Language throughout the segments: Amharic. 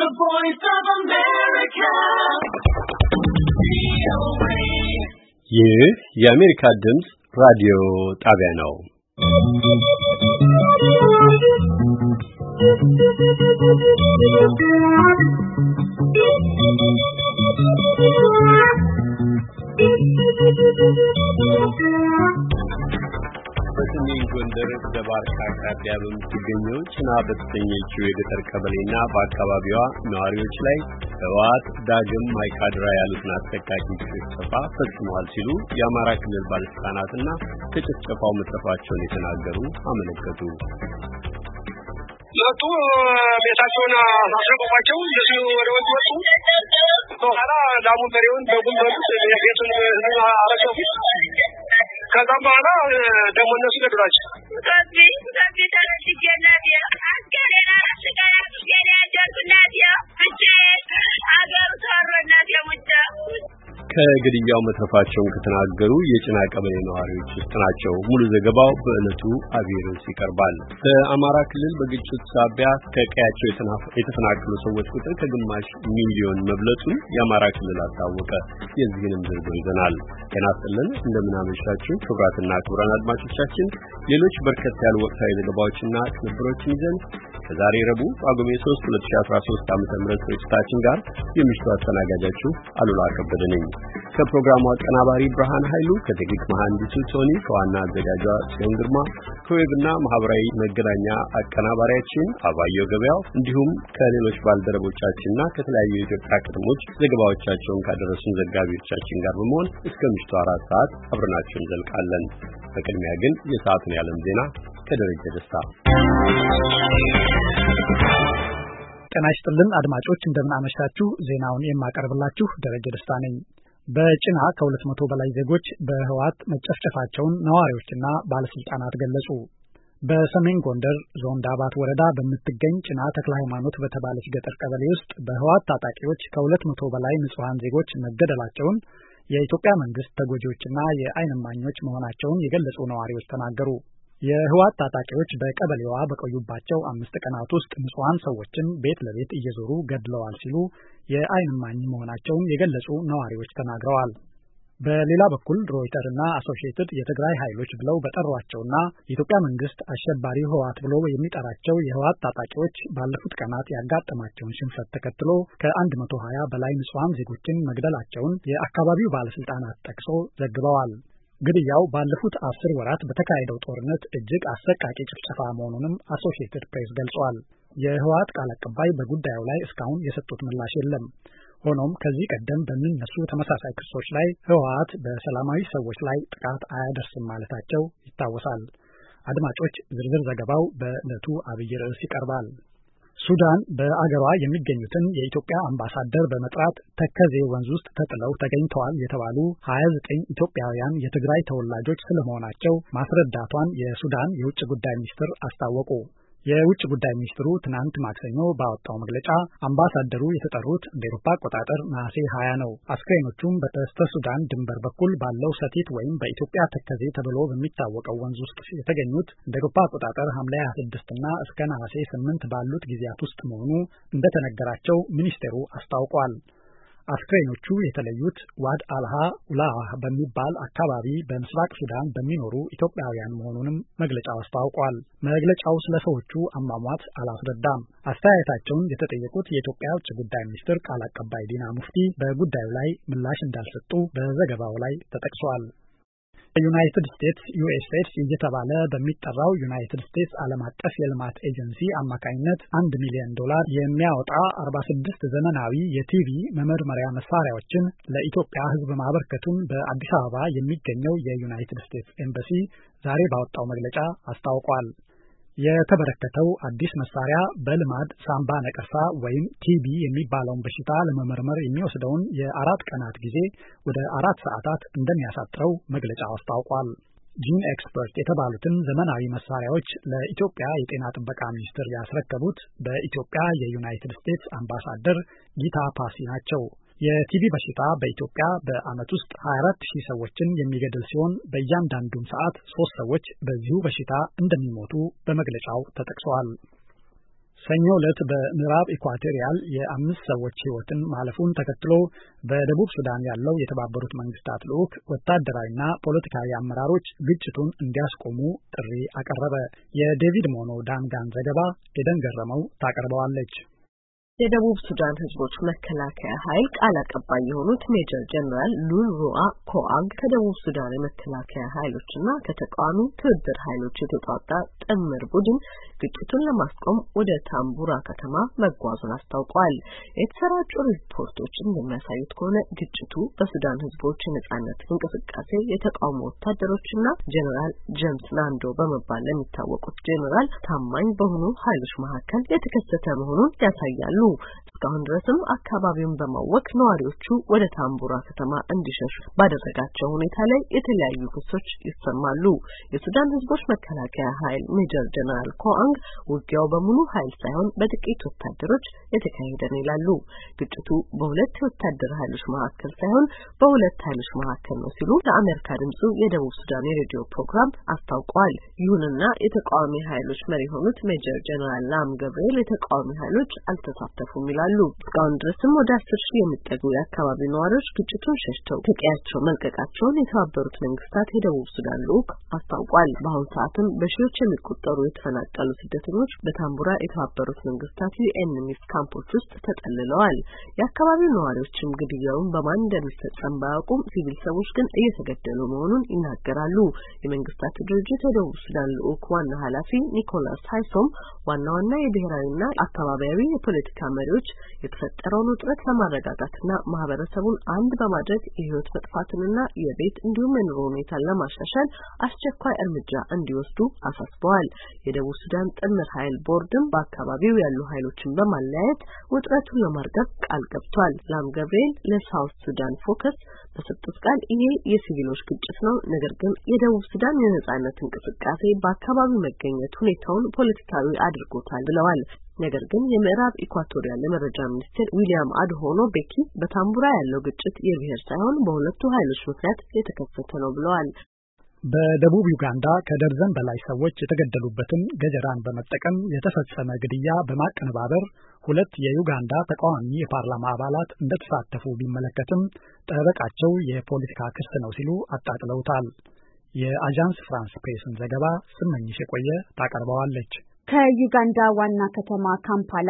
The Voice of America. ይህ የአሜሪካ ድምጽ ራዲዮ ጣቢያ ነው። በሰሜን ጎንደር ደባርቅ አቅራቢያ በምትገኘው ጭና በተሰኘችው የገጠር ቀበሌና በአካባቢዋ ነዋሪዎች ላይ ህወሓት ዳግም ማይካድራ ያሉትን አሰቃቂ ጭፍጨፋ ፈጽሟል ሲሉ የአማራ ክልል ባለስልጣናትና ከጭፍጨፋው መትረፋቸውን የተናገሩ አመለከቱ። ለቱ ቤታቸውን አስረቀቋቸው እንደዚህ ወደ ወንዝ ወጡ። በኋላ ላሙን በሬውን በጉን በሉት የቤቱን አረሰው። ከዛም በኋላ ደግሞ እነሱ ገድሏቸው ከግድያው መትረፋቸውን ከተናገሩ የጭና ቀበሌ ነዋሪዎች ውስጥ ናቸው። ሙሉ ዘገባው በዕለቱ አብይ ርዕስ ይቀርባል። በአማራ ክልል በግጭት ሳቢያ ከቀያቸው የተፈናቀሉ ሰዎች ቁጥር ከግማሽ ሚሊዮን መብለጡን የአማራ ክልል አስታወቀ። የዚህንም ዝርዝር ይዘናል። ጤና ይስጥልን፣ እንደምናመሻችሁ ክቡራትና ክቡራን አድማጮቻችን፣ ሌሎች በርከት ያሉ ወቅታዊ ዘገባዎችና ቅንብሮችን ይዘን ከዛሬ ረቡዕ ጳጉሜ 3 2013 ዓ.ም ስርጭታችን ጋር የምሽቱ አስተናጋጃችሁ አሉላ ከበደ ነኝ። ከፕሮግራሙ አቀናባሪ ብርሃን ኃይሉ፣ ከቴክኒክ መሐንዲሱ ቶኒ፣ ከዋና አዘጋጇ ጽዮን ግርማ፣ ከዌብና ማህበራዊ መገናኛ አቀናባሪያችን አባየው ገበያው እንዲሁም ከሌሎች ባልደረቦቻችንና ከተለያዩ የኢትዮጵያ ከተሞች ዘገባዎቻቸውን ካደረሱን ዘጋቢዎቻችን ጋር በመሆን እስከ ምሽቱ 4 ሰዓት አብረናችሁ እንዘልቃለን። በቅድሚያ ግን የሰዓቱን የዓለም ዜና ከደረጀ ደስታ። ጤና ይስጥልን አድማጮች፣ እንደምን አመሻችሁ። ዜናውን የማቀርብላችሁ ደረጀ ደስታ ነኝ። በጭና ከ200 በላይ ዜጎች በህወሓት መጨፍጨፋቸውን ነዋሪዎችና ባለስልጣናት ገለጹ። በሰሜን ጎንደር ዞን ዳባት ወረዳ በምትገኝ ጭና ተክለ ሃይማኖት በተባለች ገጠር ቀበሌ ውስጥ በህወሓት ታጣቂዎች ከ200 በላይ ንጹሃን ዜጎች መገደላቸውን የኢትዮጵያ መንግስት ተጎጂዎችና የዓይን እማኞች መሆናቸውን የገለጹ ነዋሪዎች ተናገሩ። የህወሓት ታጣቂዎች በቀበሌዋ በቆዩባቸው 5 ቀናት ውስጥ ንጹሃን ሰዎችን ቤት ለቤት እየዞሩ ገድለዋል ሲሉ የዓይን እማኝ መሆናቸውን የገለጹ ነዋሪዎች ተናግረዋል። በሌላ በኩል ሮይተር እና አሶሺየትድ የትግራይ ኃይሎች ብለው በጠሯቸውና የኢትዮጵያ መንግስት አሸባሪ ህወሓት ብሎ የሚጠራቸው የህወሓት ታጣቂዎች ባለፉት ቀናት ያጋጠማቸውን ሽንፈት ተከትሎ ከ120 በላይ ንጹሃን ዜጎችን መግደላቸውን የአካባቢው ባለስልጣናት ጠቅሶ ዘግበዋል። ግድያው ባለፉት 10 ወራት በተካሄደው ጦርነት እጅግ አሰቃቂ ጭፍጨፋ መሆኑንም አሶሺየትድ ፕሬስ ገልጿል። የህወሓት ቃል አቀባይ በጉዳዩ ላይ እስካሁን የሰጡት ምላሽ የለም። ሆኖም ከዚህ ቀደም በሚነሱ ተመሳሳይ ክሶች ላይ ህወሓት በሰላማዊ ሰዎች ላይ ጥቃት አያደርስም ማለታቸው ይታወሳል። አድማጮች፣ ዝርዝር ዘገባው በዕለቱ አብይ ርዕስ ይቀርባል። ሱዳን በአገሯ የሚገኙትን የኢትዮጵያ አምባሳደር በመጥራት ተከዜ ወንዝ ውስጥ ተጥለው ተገኝተዋል የተባሉ 29 ኢትዮጵያውያን የትግራይ ተወላጆች ስለመሆናቸው ማስረዳቷን የሱዳን የውጭ ጉዳይ ሚኒስትር አስታወቁ። የውጭ ጉዳይ ሚኒስትሩ ትናንት ማክሰኞ ባወጣው መግለጫ አምባሳደሩ የተጠሩት እንደ አውሮፓ አቆጣጠር ነሐሴ 20 ነው። አስክሬኖቹም በስተ ሱዳን ድንበር በኩል ባለው ሰቲት ወይም በኢትዮጵያ ተከዜ ተብሎ በሚታወቀው ወንዝ ውስጥ የተገኙት እንደ አውሮፓ አቆጣጠር ሐምሌ 26 እና እስከ ነሐሴ 8 ባሉት ጊዜያት ውስጥ መሆኑ እንደተነገራቸው ሚኒስቴሩ አስታውቋል። አስክሬኖቹ የተለዩት ዋድ አልሃ ኡላህ በሚባል አካባቢ በምስራቅ ሱዳን በሚኖሩ ኢትዮጵያውያን መሆኑንም መግለጫው አስታውቋል። መግለጫው ስለ ሰዎቹ አሟሟት አላስረዳም። አስተያየታቸውን የተጠየቁት የኢትዮጵያ ውጭ ጉዳይ ሚኒስትር ቃል አቀባይ ዲና ሙፍቲ በጉዳዩ ላይ ምላሽ እንዳልሰጡ በዘገባው ላይ ተጠቅሷል። ዩናይትድ ስቴትስ ዩኤስኤስ እየተባለ በሚጠራው ዩናይትድ ስቴትስ ዓለም አቀፍ የልማት ኤጀንሲ አማካኝነት $1 ሚሊዮን የሚያወጣ 46 ዘመናዊ የቲቪ መመርመሪያ መሳሪያዎችን ለኢትዮጵያ ሕዝብ ማበርከቱን በአዲስ አበባ የሚገኘው የዩናይትድ ስቴትስ ኤምባሲ ዛሬ ባወጣው መግለጫ አስታውቋል። የተበረከተው አዲስ መሳሪያ በልማድ ሳምባ ነቀርሳ ወይም ቲቢ የሚባለውን በሽታ ለመመርመር የሚወስደውን የ4 ቀናት ጊዜ ወደ 4 ሰዓታት እንደሚያሳጥረው መግለጫው አስታውቋል። ጂን ኤክስፐርት የተባሉትን ዘመናዊ መሳሪያዎች ለኢትዮጵያ የጤና ጥበቃ ሚኒስቴር ያስረከቡት በኢትዮጵያ የዩናይትድ ስቴትስ አምባሳደር ጊታ ፓሲ ናቸው። የቲቢ በሽታ በኢትዮጵያ በአመት ውስጥ 24000 ሰዎችን የሚገድል ሲሆን በእያንዳንዱም ሰዓት 3 ሰዎች በዚሁ በሽታ እንደሚሞቱ በመግለጫው ተጠቅሷል። ሰኞ ዕለት በምዕራብ ኢኳቶሪያል የ5 ሰዎች ሕይወትን ማለፉን ተከትሎ በደቡብ ሱዳን ያለው የተባበሩት መንግስታት ልዑክ ወታደራዊና ፖለቲካዊ አመራሮች ግጭቱን እንዲያስቆሙ ጥሪ አቀረበ። የዴቪድ ሞኖ ዳንጋን ዘገባ ኤደን ገረመው ታቀርበዋለች። የደቡብ ሱዳን ህዝቦች መከላከያ ኃይል ቃል አቀባይ የሆኑት ሜጀር ጀነራል ሉልሩአ ኮአግ ከደቡብ ሱዳን የመከላከያ ኃይሎችና ከተቃዋሚ ትብብር ኃይሎች የተውጣጣ ጥምር ቡድን ግጭቱን ለማስቆም ወደ ታምቡራ ከተማ መጓዙን አስታውቋል። የተሰራጩ ሪፖርቶች እንደሚያሳዩት ከሆነ ግጭቱ በሱዳን ህዝቦች የነጻነት እንቅስቃሴ የተቃውሞ ወታደሮችና ጀነራል ጄምስ ናንዶ በመባል ለሚታወቁት ጀነራል ታማኝ በሆኑ ኃይሎች መካከል የተከሰተ መሆኑን ያሳያሉ። እስካሁን ድረስም አካባቢውን በማወክ ነዋሪዎቹ ወደ ታምቡራ ከተማ እንዲሸሹ ባደረጋቸው ሁኔታ ላይ የተለያዩ ክሶች ይሰማሉ። የሱዳን ህዝቦች መከላከያ ኃይል ሜጀር ጀነራል ኮአንግ ውጊያው በሙሉ ኃይል ሳይሆን በጥቂት ወታደሮች የተካሄደ ነው ይላሉ። ግጭቱ በሁለት ወታደር ኃይሎች መካከል ሳይሆን በሁለት ኃይሎች መካከል ነው ሲሉ ለአሜሪካ ድምጹ የደቡብ ሱዳን የሬዲዮ ፕሮግራም አስታውቀዋል። ይሁንና የተቃዋሚ ኃይሎች መሪ የሆኑት ሜጀር ጀነራል ላም ገብርኤል የተቃዋሚ ኃይሎች አልተሳተፉም ይላሉ። እስካሁን ድረስም ወደ 10,000 የሚጠጉ የአካባቢ ነዋሪዎች ግጭቱን ሸሽተው ከቀያቸው መልቀቃቸውን የተባበሩት መንግስታት የደቡብ ሱዳን ልዑክ አስታውቋል። በአሁኑ ሰዓትም በሺዎች የሚቆጠሩ የተፈናቀሉ ስደተኞች በታምቡራ የተባበሩት መንግስታት ዩኤንሚስ ካምፖች ውስጥ ተጠልለዋል። የአካባቢው ነዋሪዎችም ግድያውን በማን እንደሚፈጸም ባያውቁም ሲቪል ሰዎች ግን እየተገደሉ መሆኑን ይናገራሉ። የመንግስታቱ ድርጅት የደቡብ ሱዳን ልዑክ ዋና ኃላፊ ኒኮላስ ሃይሶም ዋና የብሔራዊና አካባቢያዊ የፖለቲካ መሪዎች የተፈጠረውን ውጥረት ለማረጋጋትና ማህበረሰቡን አንድ በማድረግ የህይወት መጥፋትንና የቤት እንዲሁም የኑሮ ሁኔታን ለማሻሻል አስቸኳይ እርምጃ እንዲወስዱ አሳስበዋል። የደቡብ ሱዳን ጥምር ኃይል ቦርድም በአካባቢው ያሉ ኃይሎችን በማለያየት ውጥረቱን ለማርገብ ቃል ገብቷል። ላም ገብርኤል ለሳውት ሱዳን ፎከስ በሰጡት ቃል ይሄ የሲቪሎች ግጭት ነው፣ ነገር ግን የደቡብ ሱዳን የነጻነት እንቅስቃሴ በአካባቢው መገኘት ሁኔታውን ፖለቲካዊ አድርጎታል ብለዋል። ነገር ግን የምዕራብ ኢኳቶሪያል የመረጃ ሚኒስትር ዊሊያም አድሆኖ ቤኪ በታምቡራ ያለው ግጭት የብሔር ሳይሆን በሁለቱ ኃይሎች ምክንያት የተከሰተ ነው ብለዋል። በደቡብ ዩጋንዳ ከደርዘን በላይ ሰዎች የተገደሉበትን ገጀራን በመጠቀም የተፈጸመ ግድያ በማቀነባበር 2 የዩጋንዳ ተቃዋሚ የፓርላማ አባላት እንደተሳተፉ ቢመለከትም ጠበቃቸው የፖለቲካ ክስ ነው ሲሉ አጣጥለውታል። የአጃንስ ፍራንስ ፕሬስን ዘገባ ስመኝሽ የቆየ ታቀርበዋለች። ከዩጋንዳ ዋና ከተማ ካምፓላ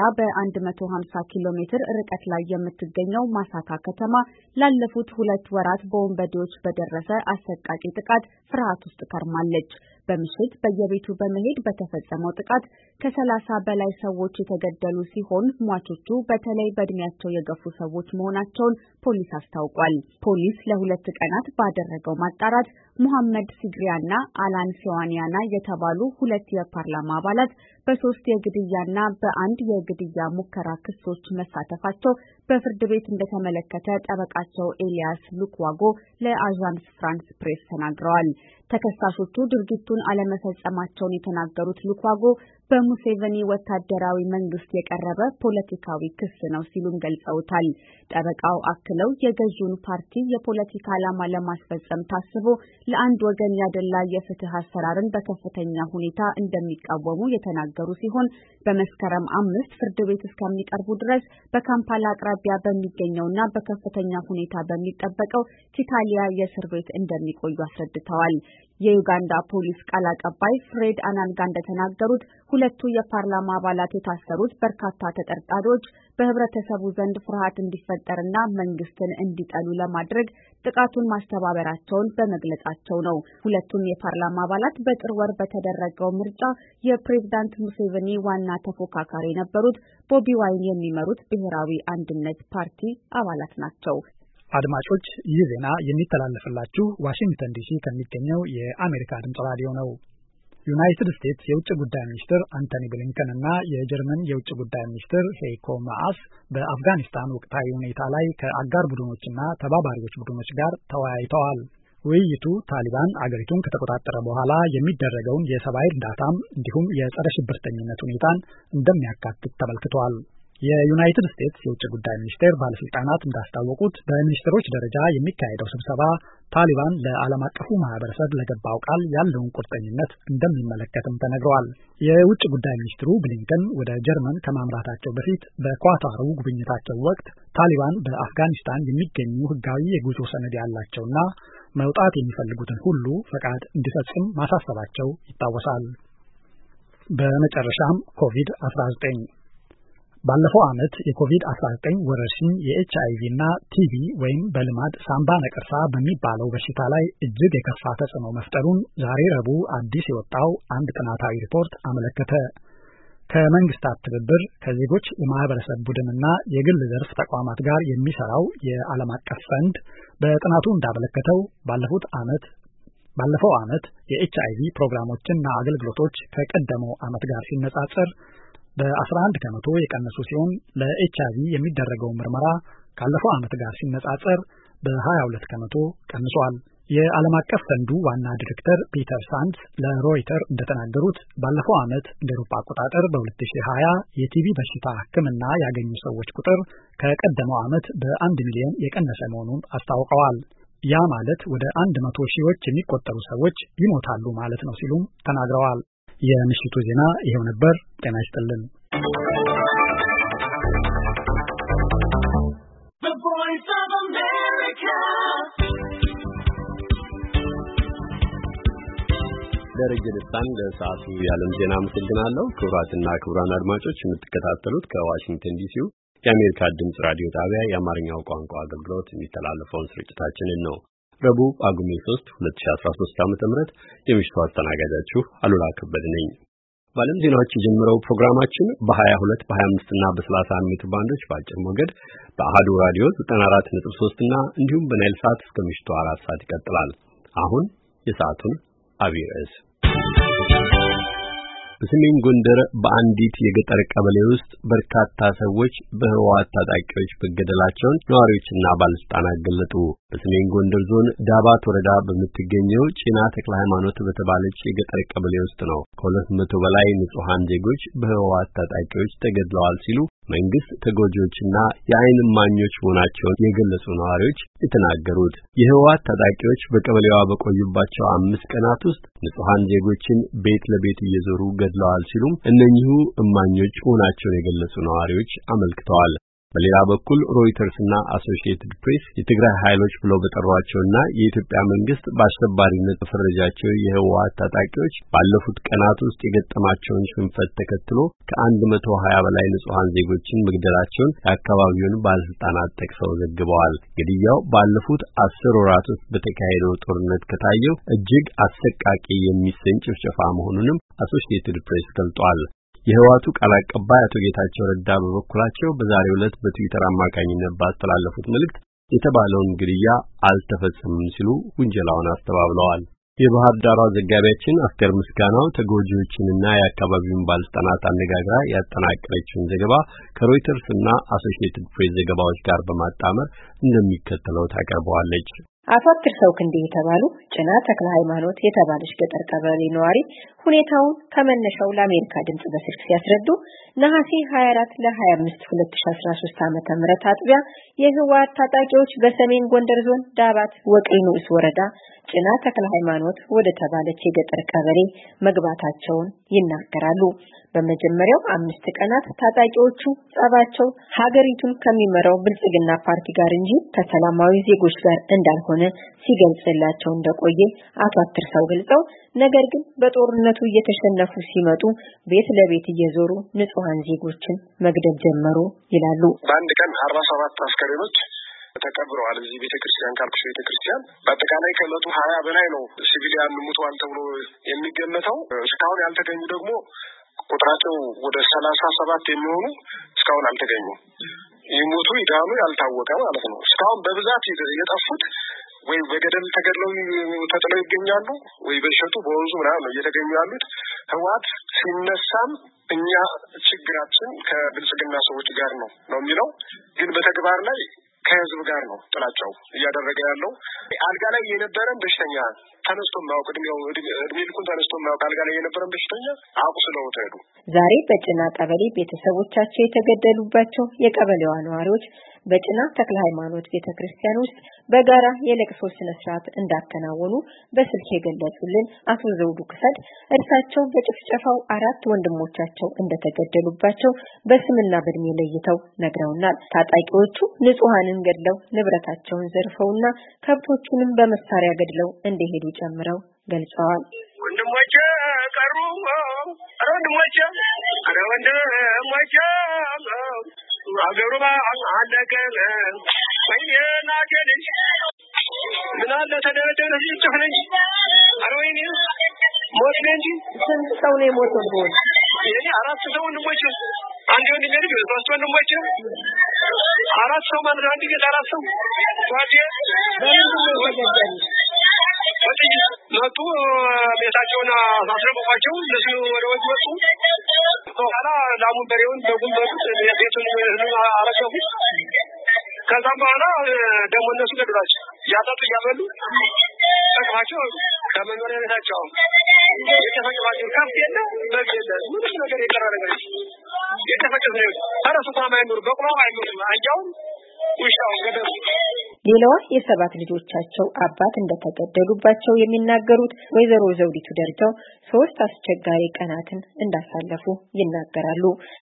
በ150 ኪሎ ሜትር ርቀት ላይ የምትገኘው ማሳካ ከተማ ላለፉት 2 ወራት በወንበዴዎች በደረሰ አሰቃቂ ጥቃት ፍርሃት ውስጥ ከርማለች። በምሽት በየቤቱ በመሄድ በተፈጸመው ጥቃት ከ30 በላይ ሰዎች የተገደሉ ሲሆን ሟቾቹ በተለይ በእድሜያቸው የገፉ ሰዎች መሆናቸውን ፖሊስ አስታውቋል። ፖሊስ ለ2 ቀናት ባደረገው ማጣራት ሙሐመድ ሲግሪያና አላን ሴዋኒያና የተባሉ 2 የፓርላማ አባላት በ3 የግድያና በ1 የግድያ ሙከራ ክሶች መሳተፋቸው በፍርድ ቤት እንደተመለከተ ጠበቃቸው ኤሊያስ ሉክዋጎ ለአዣንስ ፍራንስ ፕሬስ ተናግረዋል። ተከሳሾቹ ድርጊቱን አለመፈጸማቸውን የተናገሩት ሉክዋጎ በሙሴቬኒ ወታደራዊ መንግስት የቀረበ ፖለቲካዊ ክስ ነው ሲሉም ገልጸውታል። ጠበቃው አክለው የገዢውን ፓርቲ የፖለቲካ ዓላማ ለማስፈጸም ታስቦ ለአንድ ወገን ያደላ የፍትህ አሰራርን በከፍተኛ ሁኔታ እንደሚቃወሙ የተናገሩ ሲሆን በመስከረም 5 ፍርድ ቤት እስከሚቀርቡ ድረስ በካምፓላ አቅራቢያ በሚገኘውና በከፍተኛ ሁኔታ በሚጠበቀው ኪታሊያ የእስር ቤት እንደሚቆዩ አስረድተዋል። የዩጋንዳ ፖሊስ ቃል አቀባይ ፍሬድ አናንጋ እንደተናገሩት 2 የፓርላማ አባላት የታሰሩት በርካታ ተጠርጣሪዎች በህብረተሰቡ ዘንድ ፍርሃት እንዲፈጠርና መንግስትን እንዲጠሉ ለማድረግ ጥቃቱን ማስተባበራቸውን በመግለጻቸው ነው። 2ቱም የፓርላማ አባላት በጥር ወር በተደረገው ምርጫ የፕሬዝዳንት ሙሴቬኒ ዋና ተፎካካሪ የነበሩት ቦቢ ዋይን የሚመሩት ብሔራዊ አንድነት ፓርቲ አባላት ናቸው። አድማጮች፣ ይህ ዜና የሚተላለፍላችሁ ዋሽንግተን ዲሲ ከሚገኘው የአሜሪካ ድምጽ ራዲዮ ነው። ዩናይትድ ስቴትስ የውጭ ጉዳይ ሚኒስትር አንቶኒ ብሊንከን እና የጀርመን የውጭ ጉዳይ ሚኒስትር ሄይኮ ማአስ በአፍጋኒስታን ወቅታዊ ሁኔታ ላይ ከአጋር ቡድኖችና ተባባሪዎች ቡድኖች ጋር ተወያይተዋል። ውይይቱ ታሊባን አገሪቱን ከተቆጣጠረ በኋላ የሚደረገውን የሰብአዊ እርዳታም እንዲሁም የጸረ ሽብርተኝነት ሁኔታን እንደሚያካትት ተመልክቷል። የዩናይትድ ስቴትስ የውጭ ጉዳይ ሚኒስቴር ባለስልጣናት እንዳስታወቁት በሚኒስትሮች ደረጃ የሚካሄደው ስብሰባ ታሊባን ለዓለም አቀፉ ማህበረሰብ ለገባው ቃል ያለውን ቁርጠኝነት እንደሚመለከትም ተነግሯል። የውጭ ጉዳይ ሚኒስትሩ ብሊንከን ወደ ጀርመን ከማምራታቸው በፊት በኳታሩ ጉብኝታቸው ወቅት ታሊባን በአፍጋኒስታን የሚገኙ ህጋዊ የጉዞ ሰነድ ያላቸውና መውጣት የሚፈልጉትን ሁሉ ፈቃድ እንዲፈጽም ማሳሰባቸው ይታወሳል። በመጨረሻም ኮቪድ-19 ባለፈው ዓመት የኮቪድ-19 ወረርሽኝ የኤችአይቪ እና ቲቪ ወይም በልማድ ሳምባ ነቀርሳ በሚባለው በሽታ ላይ እጅግ የከፋ ተጽዕኖ መፍጠሩን ዛሬ ረቡዕ አዲስ የወጣው አንድ ጥናታዊ ሪፖርት አመለከተ። ከመንግስታት ትብብር ከዜጎች የማህበረሰብ ቡድንና የግል ዘርፍ ተቋማት ጋር የሚሰራው የዓለም አቀፍ ፈንድ በጥናቱ እንዳመለከተው ባለፈው ዓመት የኤችአይቪ ፕሮግራሞችና አገልግሎቶች ከቀደመው ዓመት ጋር ሲነጻጸር በ11 ከመቶ የቀነሱ ሲሆን ለኤችአይቪ የሚደረገው ምርመራ ካለፈው ዓመት ጋር ሲነጻጸር በ22 ከመቶ ቀንሷል። የዓለም አቀፍ ፈንዱ ዋና ዲሬክተር ፒተር ሳንድስ ለሮይተር እንደተናገሩት ባለፈው ዓመት እንደ አውሮፓ አቆጣጠር በ2020 የቲቪ በሽታ ሕክምና ያገኙ ሰዎች ቁጥር ከቀደመው ዓመት በ1 ሚሊዮን የቀነሰ መሆኑን አስታውቀዋል። ያ ማለት ወደ 100 ሺዎች የሚቆጠሩ ሰዎች ይሞታሉ ማለት ነው ሲሉም ተናግረዋል። የምሽቱ ዜና ይሄው ነበር። ጤና ይስጥልን። ደረጀ ደስታን ለሰዓቱ የዓለም ዜና አመሰግናለሁ። ክቡራትና ክቡራን አድማጮች የምትከታተሉት ከዋሽንግተን ዲሲው የአሜሪካ ድምጽ ራዲዮ ጣቢያ የአማርኛው ቋንቋ አገልግሎት የሚተላለፈውን ስርጭታችንን ነው። ረቡዕ ጳጉሜ 3 2013 ዓ.ም የምሽቱ አስተናጋጃችሁ አሉላ ከበደ ነኝ። በዓለም ዜናዎች የጀመረው ፕሮግራማችን በ22 በ25 እና በ31 ሜትር ባንዶች በአጭር ሞገድ በአሃዱ ራዲዮ 94.3 እና እንዲሁም በናይል ሳት እስከ ምሽቱ 4 ሰዓት ይቀጥላል። አሁን የሰዓቱን አብይ ርዕስ በሰሜን ጎንደር በአንዲት የገጠር ቀበሌ ውስጥ በርካታ ሰዎች በህወሓት ታጣቂዎች መገደላቸውን ነዋሪዎችና ባለስልጣናት ገለጡ። በሰሜን ጎንደር ዞን ዳባት ወረዳ በምትገኘው ጭና ተክለ ሃይማኖት በተባለች የገጠር ቀበሌ ውስጥ ነው ከ200 በላይ ንጹሃን ዜጎች በህወሓት ታጣቂዎች ተገድለዋል ሲሉ መንግስት ተጎጂዎችና የዓይን እማኞች መሆናቸውን የገለጹ ነዋሪዎች የተናገሩት። የህወሓት ታጣቂዎች በቀበሌዋ በቆዩባቸው 5 ቀናት ውስጥ ንጹሃን ዜጎችን ቤት ለቤት እየዞሩ ገድለዋል ሲሉም እነኚሁ እማኞች መሆናቸውን የገለጹ ነዋሪዎች አመልክተዋል። በሌላ በኩል ሮይተርስና አሶሺየትድ ፕሬስ የትግራይ ኃይሎች ብለው በጠሯቸውና የኢትዮጵያ መንግስት በአሸባሪነት በፈረጃቸው የህወሓት ታጣቂዎች ባለፉት ቀናት ውስጥ የገጠማቸውን ሽንፈት ተከትሎ ከ120 በላይ ንጹሃን ዜጎችን መግደላቸውን የአካባቢውን ባለስልጣናት ጠቅሰው ዘግበዋል። ግድያው ባለፉት 10 ወራት ውስጥ በተካሄደው ጦርነት ከታየው እጅግ አሰቃቂ የሚሰኝ ጭፍጨፋ መሆኑንም አሶሺየትድ ፕሬስ ገልጧል። የህወሓቱ ቃል አቀባይ አቶ ጌታቸው ረዳ በበኩላቸው በዛሬው ዕለት በትዊተር አማካኝነት ባስተላለፉት መልእክት የተባለውን ግድያ አልተፈጸመም ሲሉ ውንጀላውን አስተባብለዋል። የባህር ዳሯ ዘጋቢያችን አስቴር ምስጋናው ተጎጂዎችንና የአካባቢውን ባለስልጣናት አነጋግራ ያጠናቀረችውን ዘገባ ከሮይተርስና አሶሺየትድ ፕሬስ ዘገባዎች ጋር በማጣመር እንደሚከተለው ታቀርበዋለች። አቶ አትርሰው ክንዴ የተባሉ ጭና ተክለ ሃይማኖት የተባለች ገጠር ቀበሌ ነዋሪ ሁኔታውን ከመነሻው ለአሜሪካ ድምጽ በስልክ ሲያስረዱ ነሐሴ 24 ለ25 2013 ዓ.ም አጥቢያ የህወሓት ታጣቂዎች በሰሜን ጎንደር ዞን ዳባት ወቅል ንዑስ ወረዳ ጭና ተክለ ሃይማኖት ወደ ተባለች የገጠር ቀበሌ መግባታቸውን ይናገራሉ። በመጀመሪያው 5 ቀናት ታጣቂዎቹ ጸባቸው ሀገሪቱን ከሚመራው ብልጽግና ፓርቲ ጋር እንጂ ከሰላማዊ ዜጎች ጋር እንዳልሆነ ሲገልጽላቸው እንደቆየ አቶ አትርሰው ገልጸው ነገር ግን በጦርነቱ እየተሸነፉ ሲመጡ ቤት ለቤት እየዞሩ ንጹሃን ዜጎችን መግደል ጀመሩ ይላሉ። በአንድ ቀን 47 አስከሬኖች ተቀብረዋል። እዚህ ቤተክርስቲያን ካልኩሽ ቤተክርስቲያን በአጠቃላይ ከ120 በላይ ነው ሲቪሊያን ሙተዋል ተብሎ የሚገመተው። እስካሁን ያልተገኙ ደግሞ ቁጥራቸው ወደ 37 የሚሆኑ እስካሁን አልተገኙም። ይሞቱ ይዳኑ ያልታወቀ ማለት ነው። እስካሁን በብዛት የጠፉት ወይ በገደል ተገድለው ተጥለው ይገኛሉ ወይ በሸጡ በወንዙ ምናምን ነው እየተገኙ ያሉት። ህወሓት ሲነሳም እኛ ችግራችን ከብልጽግና ሰዎች ጋር ነው የሚለው፣ ግን በተግባር ላይ ከህዝብ ጋር ነው ጥላቻው እያደረገ ያለው። አልጋ ላይ የነበረን በሽተኛ ተነስቶ ማውቅ እድሜ ልኩን ተነስቶ ማውቅ አልጋ ላይ የነበረን በሽተኛ አቁስለው ተሄዱ። ዛሬ በጭና ቀበሌ ቤተሰቦቻቸው የተገደሉባቸው የቀበሌዋ ነዋሪዎች በጭና ተክለ ሃይማኖት ቤተክርስቲያን ውስጥ በጋራ የለቅሶ ስነ ስርዓት እንዳከናወኑ በስልክ የገለጹልን አቶ ዘውዱ ክሰድ እርሳቸው በጭፍጨፋው 4 ወንድሞቻቸው እንደተገደሉባቸው በስምና በእድሜ ለይተው ነግረውናል። ታጣቂዎቹ ንጹሃንን ገድለው ንብረታቸውን ዘርፈውና ከብቶቹንም በመሳሪያ ገድለው እንደሄዱ ጨምረው ገልጸዋል። ወንድሞቼ ቀሩ ወንድሞቼ አገሩማ አለቀ ወይኔና ጀልሽ ምን አለ ተደረደረ ሲጭፍነኝ አሮይኔ ሞት እንጂ ስንት ሰው ነው የሞተው? የኔ 4 ሰው ወንድሞቼ አንድ ወንድሜ ልጅ 3 ወንድሞቼ 4 ሰው ማለት አንድ ጊዜ 4 ሰው ታዲያ መጡ ቤታቸውን አስረቀቋቸው እነሱ ወደ ወጥ ወጡ። በኋላ ላሙን በሬውን በጉን በጡት ቤቱን አረከቡ። ከዛም በኋላ ደግሞ እነሱ ገድሏቸው ያጣጡ ያበሉ ተቀማቸው ከመኖሪያ ቤታቸው የተፈቀባቸው ከፍ የለ በግ የለ ምንም ነገር የቀረ ነገር የተፈቀደ ተረሱ ማማይኑር በቁራው አይኑር አንጃው ውሻው ገደሉ። ሌላዋ የ7 ልጆቻቸው አባት እንደተገደሉባቸው የሚናገሩት ወይዘሮ ዘውዲቱ ደርጃው 3 አስቸጋሪ ቀናትን እንዳሳለፉ ይናገራሉ።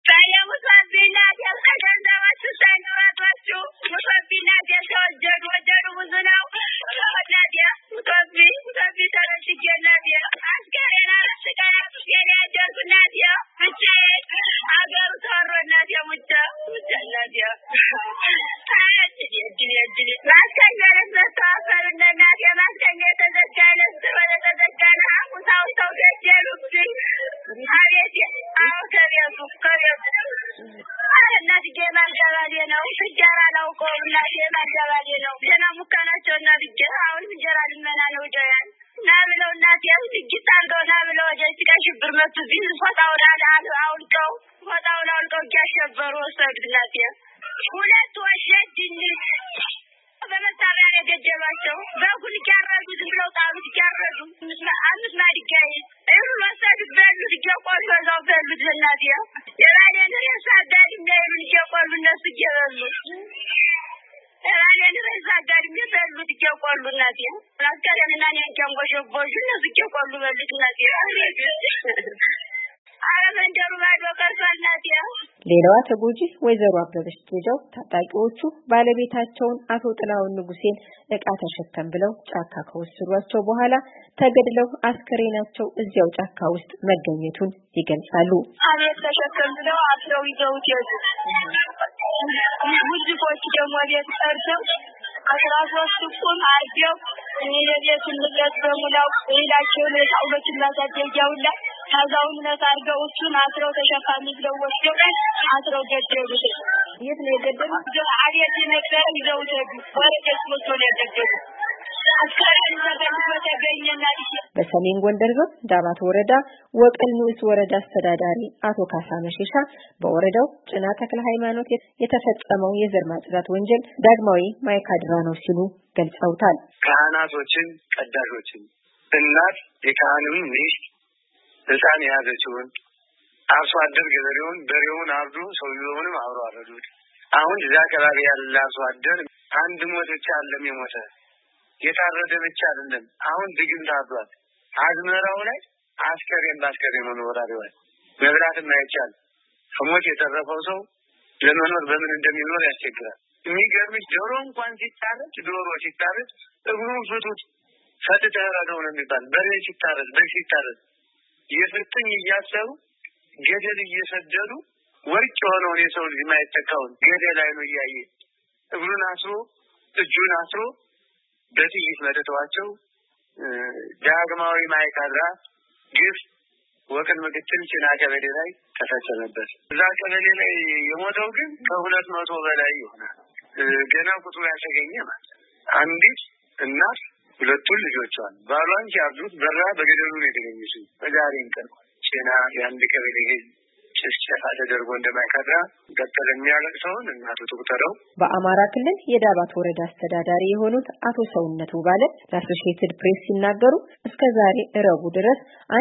ሌላዋ ተጎጂ ወይዘሮ አበበች ጌጃው ታጣቂዎቹ ባለቤታቸውን አቶ ጥላውን ንጉሴን ዕቃ ተሸከም ብለው ጫካ ከወሰዷቸው በኋላ ተገድለው አስከሬናቸው እዚያው ጫካ ውስጥ መገኘቱን ይገልጻሉ። አቤት ተሸከም ብለው አስረው ይዘውት ሄዱ። ሙዚቆች ደግሞ ቤት ጠርተው 13 ቁም አርደው የቤቱን ንብረት በሙላው ይላቸው ለታውሎችን ማሳደጃውላ ታዛውን ለታርገው እሱን አስረው ተሸካሚ ብለው ወስደው አስረው ገደሉት። የት ነው የገደሉት? አቤት ነገር ይዘውት ሄዱ። ወረቀት ወስዶ ያደረጉ አስከሬን ተገኘና በሰሜን ጎንደር ዞን ዳባት ወረዳ ወቀል ንዑስ ወረዳ አስተዳዳሪ አቶ ካሳ መሸሻ በወረዳው ጭና ተክለ ሃይማኖት የተፈጸመው የዘር ማጽዳት ወንጀል ዳግማዊ ማይካድራ ነው ሲሉ ገልጸውታል። ካህናቶችን ቀዳሾችን እናት የካህኑን ሚስት ሕፃን የያዘችውን አርሶ አደር ገበሬውን በሬውን አርዱ ሰውየውንም አብሮ አረዱት። አሁን እዛ አካባቢ ያለ አርሶ አደር አንድ ሞት ብቻ አይደለም የሞተ የታረደ ብቻ አይደለም። አሁን ድግምት አዟል። አዝመራው ላይ አስከሬን ባስከሬን ነው ወራሪዋል። መብራትም አይቻል። ከሞት የተረፈው ሰው ለመኖር በምን እንደሚኖር ያስቸግራል። የሚገርምሽ ዶሮ እንኳን ሲታረድ ዶሮ ሲታረድ እግሩን ፍቱት ፈትተረደው ነው የሚባል። በሬ ሲታረድ በግ ሲታረድ የፍጥኝ እያሰሩ ገደል እየሰደዱ ወርቅ የሆነውን የሰው ልጅ ማይተካውን ገደል ላይ ነው እያየ እግሩን አስሮ እጁን አስሮ በጥይት መተዋቸው ዳግማዊ ማይካድራ ግፍ ወቀን ምክትል ጭና ቀበሌ ላይ ተፈጸመበት። እዛ ቀበሌ ላይ የሞተው ግን ከ200 በላይ ይሆናል። ገና ቁጥሩ ያልተገኘ ማለት አንዲት እናት 2 ልጆቿን ባሏን ሲያብዱት በራ በገደሉ ነው የተገኘችው። በዛሬን ቀን ጭና የአንድ ቀበሌ ጭፍጨፋ ተደርጎ እንደማይከዳ ዶክተር የሚያለቅሰውን እናቱ ትቁጠረው። በአማራ ክልል የዳባት ወረዳ አስተዳዳሪ የሆኑት አቶ ሰውነቱ ባለ ለአሶሺየትድ ፕሬስ ሲናገሩ እስከዛሬ ረቡዕ ድረስ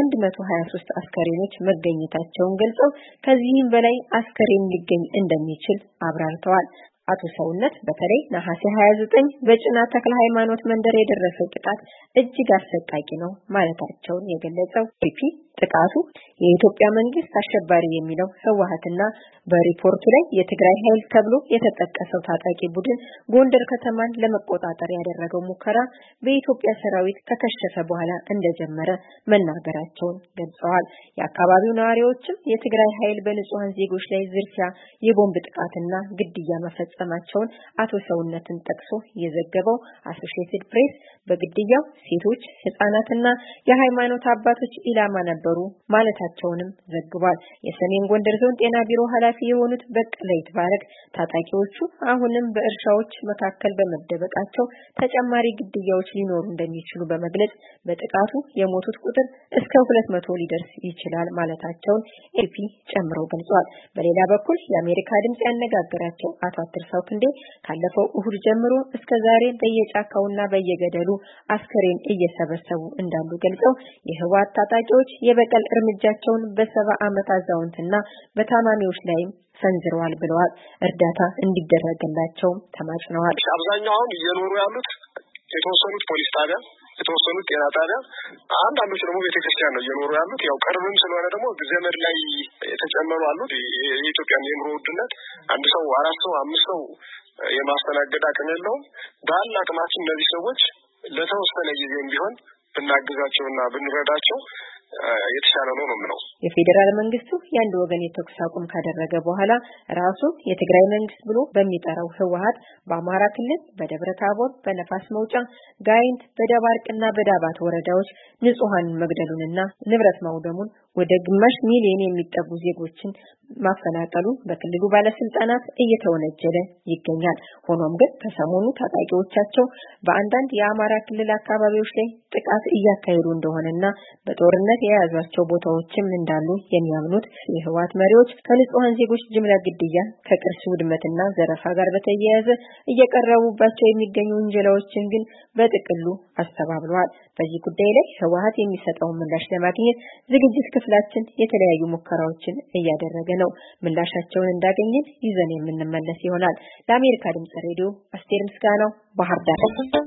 123 አስከሬኖች መገኘታቸውን ገልጸው ከዚህም በላይ አስከሬን ሊገኝ እንደሚችል አብራርተዋል። አቶ ሰውነት በተለይ ነሐሴ 29 በጭና ተክለ ሃይማኖት መንደር የደረሰው ጥቃት እጅግ አሰቃቂ ነው ማለታቸውን የገለጸው ጥቃቱ የኢትዮጵያ መንግስት አሸባሪ የሚለው ህወሓትና በሪፖርቱ ላይ የትግራይ ኃይል ተብሎ የተጠቀሰው ታጣቂ ቡድን ጎንደር ከተማን ለመቆጣጠር ያደረገው ሙከራ በኢትዮጵያ ሰራዊት ከከሸፈ በኋላ እንደጀመረ መናገራቸውን ገልጸዋል። የአካባቢው ነዋሪዎችም የትግራይ ኃይል በንጹሃን ዜጎች ላይ ዝርፊያ፣ የቦምብ ጥቃትና ግድያ መፈጸማቸውን አቶ ሰውነትን ጠቅሶ የዘገበው አሶሺየትድ ፕሬስ በግድያው ሴቶች፣ ህፃናትና የሃይማኖት አባቶች ኢላማ ነበሩ ማለታቸውንም ዘግቧል። የሰሜን ጎንደር ዞን ጤና ቢሮ ኃላፊ የሆኑት በቀለ ይትባረክ ታጣቂዎቹ አሁንም በእርሻዎች መካከል በመደበቃቸው ተጨማሪ ግድያዎች ሊኖሩ እንደሚችሉ በመግለጽ በጥቃቱ የሞቱት ቁጥር እስከ 200 ሊደርስ ይችላል ማለታቸውን ኤፒ ጨምሮ ገልጿል። በሌላ በኩል የአሜሪካ ድምጽ ያነጋገራቸው አቶ አትርሳው ክንዴ ካለፈው እሁድ ጀምሮ እስከ ዛሬ በየጫካውና በየገደሉ አስከሬን እየሰበሰቡ እንዳሉ ገልጸው የህወሓት ታጣቂዎች የበቀል እርምጃቸውን በ70 ዓመት አዛውንትና በታማሚዎች ላይም ሰንዝረዋል ብለዋል። እርዳታ እንዲደረግላቸው ተማጽነዋል። አብዛኛውን እየኖሩ ያሉት የተወሰኑት ፖሊስ ጣቢያ፣ የተወሰኑት ጤና ጣቢያ፣ አንዳንዶች ደግሞ ቤተክርስቲያን ነው እየኖሩ ያሉት። ያው ቅርብም ስለሆነ ደግሞ ዘመድ ላይ የተጨመሩ አሉት። የኢትዮጵያ የኑሮ ውድነት አንድ ሰው 4 ሰው 5 ሰው የማስተናገድ አቅም የለውም። ባለ አቅማችን እነዚህ ሰዎች ለተወሰነ ጊዜም ቢሆን ብናግዛቸውና ብንረዳቸው የተሻለ ነው ነው። የፌደራል መንግስቱ የአንድ ወገን የተኩስ አቁም ካደረገ በኋላ ራሱ የትግራይ መንግስት ብሎ በሚጠራው ህወሓት በአማራ ክልል በደብረ ታቦር፣ በነፋስ መውጫ፣ ጋይንት፣ በደባርቅና በዳባት ወረዳዎች ንጹሃን መግደሉንና ንብረት ማውደሙን ወደ ግማሽ ሚሊዮን የሚጠጉ ዜጎችን ማፈናቀሉ በክልሉ ባለስልጣናት እየተወነጀለ ይገኛል። ሆኖም ግን ከሰሞኑ ታጣቂዎቻቸው በአንዳንድ የአማራ ክልል አካባቢዎች ላይ ጥቃት እያካሄዱ እንደሆነና በጦርነት የያዟቸው ቦታዎችም እንዳሉ የሚያምኑት የህወሓት መሪዎች ከንጹሃን ዜጎች ጅምላ ግድያ፣ ከቅርስ ውድመትና ዘረፋ ጋር በተያያዘ እየቀረቡባቸው የሚገኙ ወንጀላዎችን ግን በጥቅሉ አስተባብለዋል። በዚህ ጉዳይ ላይ ህወሓት የሚሰጠውን ምላሽ ለማግኘት ዝግጅት ክፍላችን የተለያዩ ሙከራዎችን እያደረገ ነው። ምላሻቸውን እንዳገኘን ይዘን የምንመለስ ይሆናል። ለአሜሪካ ድምጽ ሬዲዮ አስቴር ምስጋናው ባህር ዳር።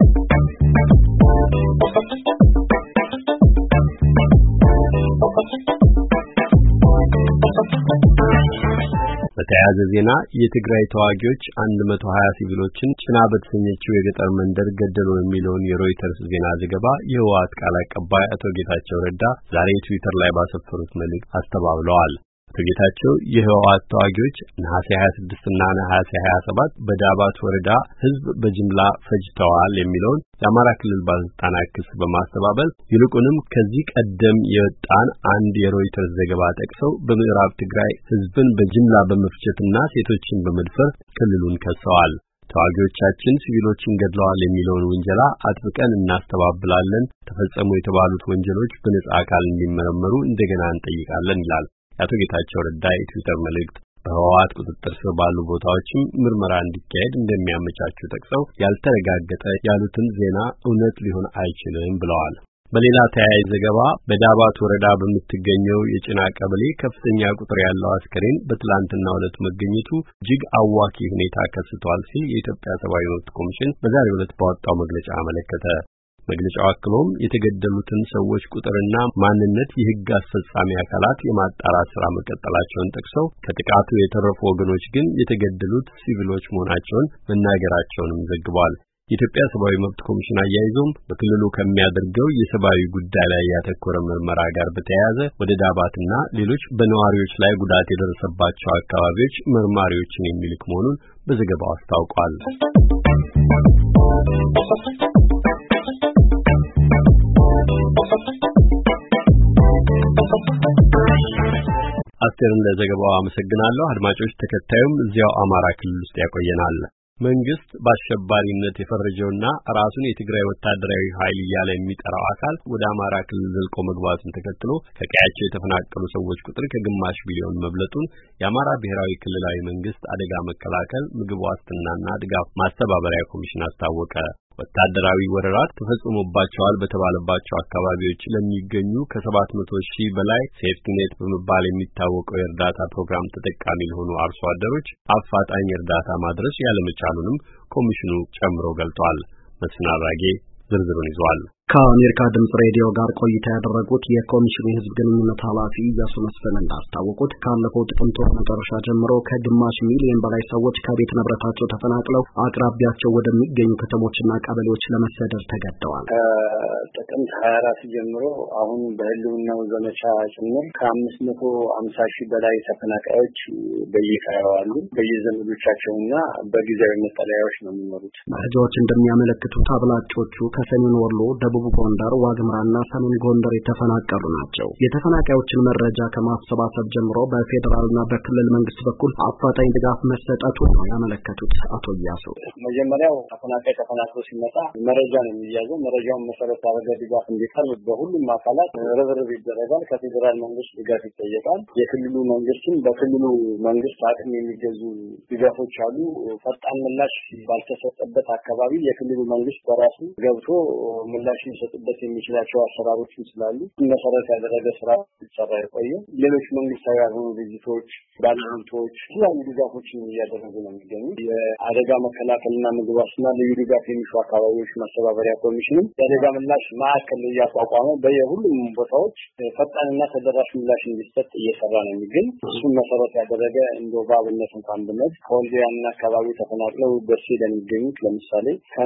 በተያያዘ ዜና የትግራይ ተዋጊዎች 120 ሲቪሎችን ጭና በተሰኘችው የገጠር መንደር ገደሉ የሚለውን የሮይተርስ ዜና ዘገባ የህወሓት ቃል አቀባይ አቶ ጌታቸው ረዳ ዛሬ ትዊተር ላይ ባሰፈሩት መልእክት አስተባብለዋል። አቶ ጌታቸው የህወሓት ተዋጊዎች ነሐሴ 26 እና ነሐሴ 27 በዳባት ወረዳ ህዝብ በጅምላ ፈጅተዋል የሚለውን የአማራ ክልል ባለስልጣናት ክስ በማስተባበል ይልቁንም ከዚህ ቀደም የወጣን አንድ የሮይተርስ ዘገባ ጠቅሰው በምዕራብ ትግራይ ህዝብን በጅምላ በመፍጀትና ሴቶችን በመድፈር ክልሉን ከሰዋል። ተዋጊዎቻችን ሲቪሎችን ገድለዋል የሚለውን ወንጀላ አጥብቀን እናስተባብላለን። ተፈጸሙ የተባሉት ወንጀሎች በነጻ አካል እንዲመረመሩ እንደገና እንጠይቃለን ይላል አቶ ጌታቸው ረዳ የትዊተር መልእክት። በህወሓት ቁጥጥር ስር ባሉ ቦታዎችም ምርመራ እንዲካሄድ እንደሚያመቻቹ ጠቅሰው ያልተረጋገጠ ያሉትን ዜና እውነት ሊሆን አይችልም ብለዋል። በሌላ ተያያዥ ዘገባ በዳባት ወረዳ በምትገኘው የጭና ቀበሌ ከፍተኛ ቁጥር ያለው አስከሬን በትላንትናው ዕለት መገኘቱ እጅግ አዋኪ ሁኔታ ከስቷል ሲል የኢትዮጵያ ሰብአዊ መብት ኮሚሽን በዛሬው ዕለት ባወጣው መግለጫ አመለከተ። መግለጫው አክሎም የተገደሉትን ሰዎች ቁጥርና ማንነት የህግ አስፈጻሚ አካላት የማጣራት ስራ መቀጠላቸውን ጠቅሰው ከጥቃቱ የተረፉ ወገኖች ግን የተገደሉት ሲቪሎች መሆናቸውን መናገራቸውንም ዘግቧል። የኢትዮጵያ ሰብአዊ መብት ኮሚሽን አያይዞም በክልሉ ከሚያደርገው የሰብአዊ ጉዳይ ላይ ያተኮረ ምርመራ ጋር በተያያዘ ወደ ዳባትና ሌሎች በነዋሪዎች ላይ ጉዳት የደረሰባቸው አካባቢዎች መርማሪዎችን የሚልክ መሆኑን በዘገባው አስታውቋል። አስቴርን ለዘገባው አመሰግናለሁ። አድማጮች ተከታዩም እዚያው አማራ ክልል ውስጥ ያቆየናል። መንግስት በአሸባሪነት የፈረጀውና ራሱን የትግራይ ወታደራዊ ኃይል እያለ የሚጠራው አካል ወደ አማራ ክልል ዘልቆ መግባቱን ተከትሎ ከቀያቸው የተፈናቀሉ ሰዎች ቁጥር ከግማሽ ሚሊዮን መብለጡን የአማራ ብሔራዊ ክልላዊ መንግስት አደጋ መከላከል ምግብ ዋስትናና ድጋፍ ማስተባበሪያ ኮሚሽን አስታወቀ። ወታደራዊ ወረራ ተፈጽሞባቸዋል በተባለባቸው አካባቢዎች ለሚገኙ ከ700,000 በላይ ሴፍቲኔት በመባል የሚታወቀው የእርዳታ ፕሮግራም ተጠቃሚ ለሆኑ አርሶ አደሮች አፋጣኝ እርዳታ ማድረስ ያለመቻሉንም ኮሚሽኑ ጨምሮ ገልጿል። መስፍን አራጌ ዝርዝሩን ይዟል። ከአሜሪካ ድምጽ ሬዲዮ ጋር ቆይታ ያደረጉት የኮሚሽኑ የህዝብ ግንኙነት ኃላፊ ኢያሱ መስፍን እንዳስታወቁት ካለፈው ጥቅምት ወር መጨረሻ ጀምሮ ከግማሽ ሚሊዮን በላይ ሰዎች ከቤት ንብረታቸው ተፈናቅለው አቅራቢያቸው ወደሚገኙ ከተሞችና ቀበሌዎች ለመሰደድ ተገደዋል። ጥቅምት 24 ጀምሮ አሁን በህልውናው ዘመቻ ጭምር ከ550,000 በላይ ተፈናቃዮች በየቀያው አሉ። በየዘመዶቻቸውና በጊዜያዊ መጠለያዎች ነው የሚኖሩት። መረጃዎች እንደሚያመለክቱት አብላጮቹ ከሰሜን ወሎ፣ ደቡብ ጎንደር፣ ዋግምራና ሰሜን ጎንደር የተፈናቀሉ ናቸው። የተፈናቃዮችን መረጃ ከማሰባሰብ ጀምሮ በፌደራልና በክልል መንግስት በኩል አፋጣኝ ድጋፍ መሰጠቱን ነው ያመለከቱት አቶ ኢያሱ። መጀመሪያው ተፈናቅሎ ሲመጣ መረጃ ነው የሚያዘው። መረጃውን መሰረት አድርገው ድጋፍ እንዲቀርብ በሁሉም አካላት ርብርብ ይደረጋል። ከፌደራል መንግስት ድጋፍ ይጠየቃል። የክልሉ መንግስትም በክልሉ መንግስት አቅም የሚገዙ ድጋፎች አሉ። ፈጣን ምላሽ ባልተሰጠበት አካባቢ የክልሉ መንግስት በራሱ ገብቶ ምላሽ ሊሰጥበት የሚችላቸው አሰራሮችም ስላሉ መሰረት ያደረገ ስራ ሲሰራ የቆየ ሌሎች መንግስታዊ ያልሆኑ ድርጅቶች፣ ባለሀብቶች የተለያዩ ድጋፎችን እያደረጉ ነው የሚገኙት። የአደጋ መከላከልና ምግብ ዋስትና ልዩ ድጋፍ የሚሹ አካባቢዎች ማስተባበሪያ ኮሚሽንም የአደጋ ምላሽ ማዕከል እያቋቋመ በየሁሉም ቦታዎች ፈጣንና ተደራሽ ምላሽ እንዲሰጥ እየሰራ ነው የሚገኝ። እሱን መሰረት ያደረገ እንደው በአብነት እንኳን ብነት ከወልዲያና አካባቢ ተፈናቅለው ደሴ ለሚገኙት ለምሳሌ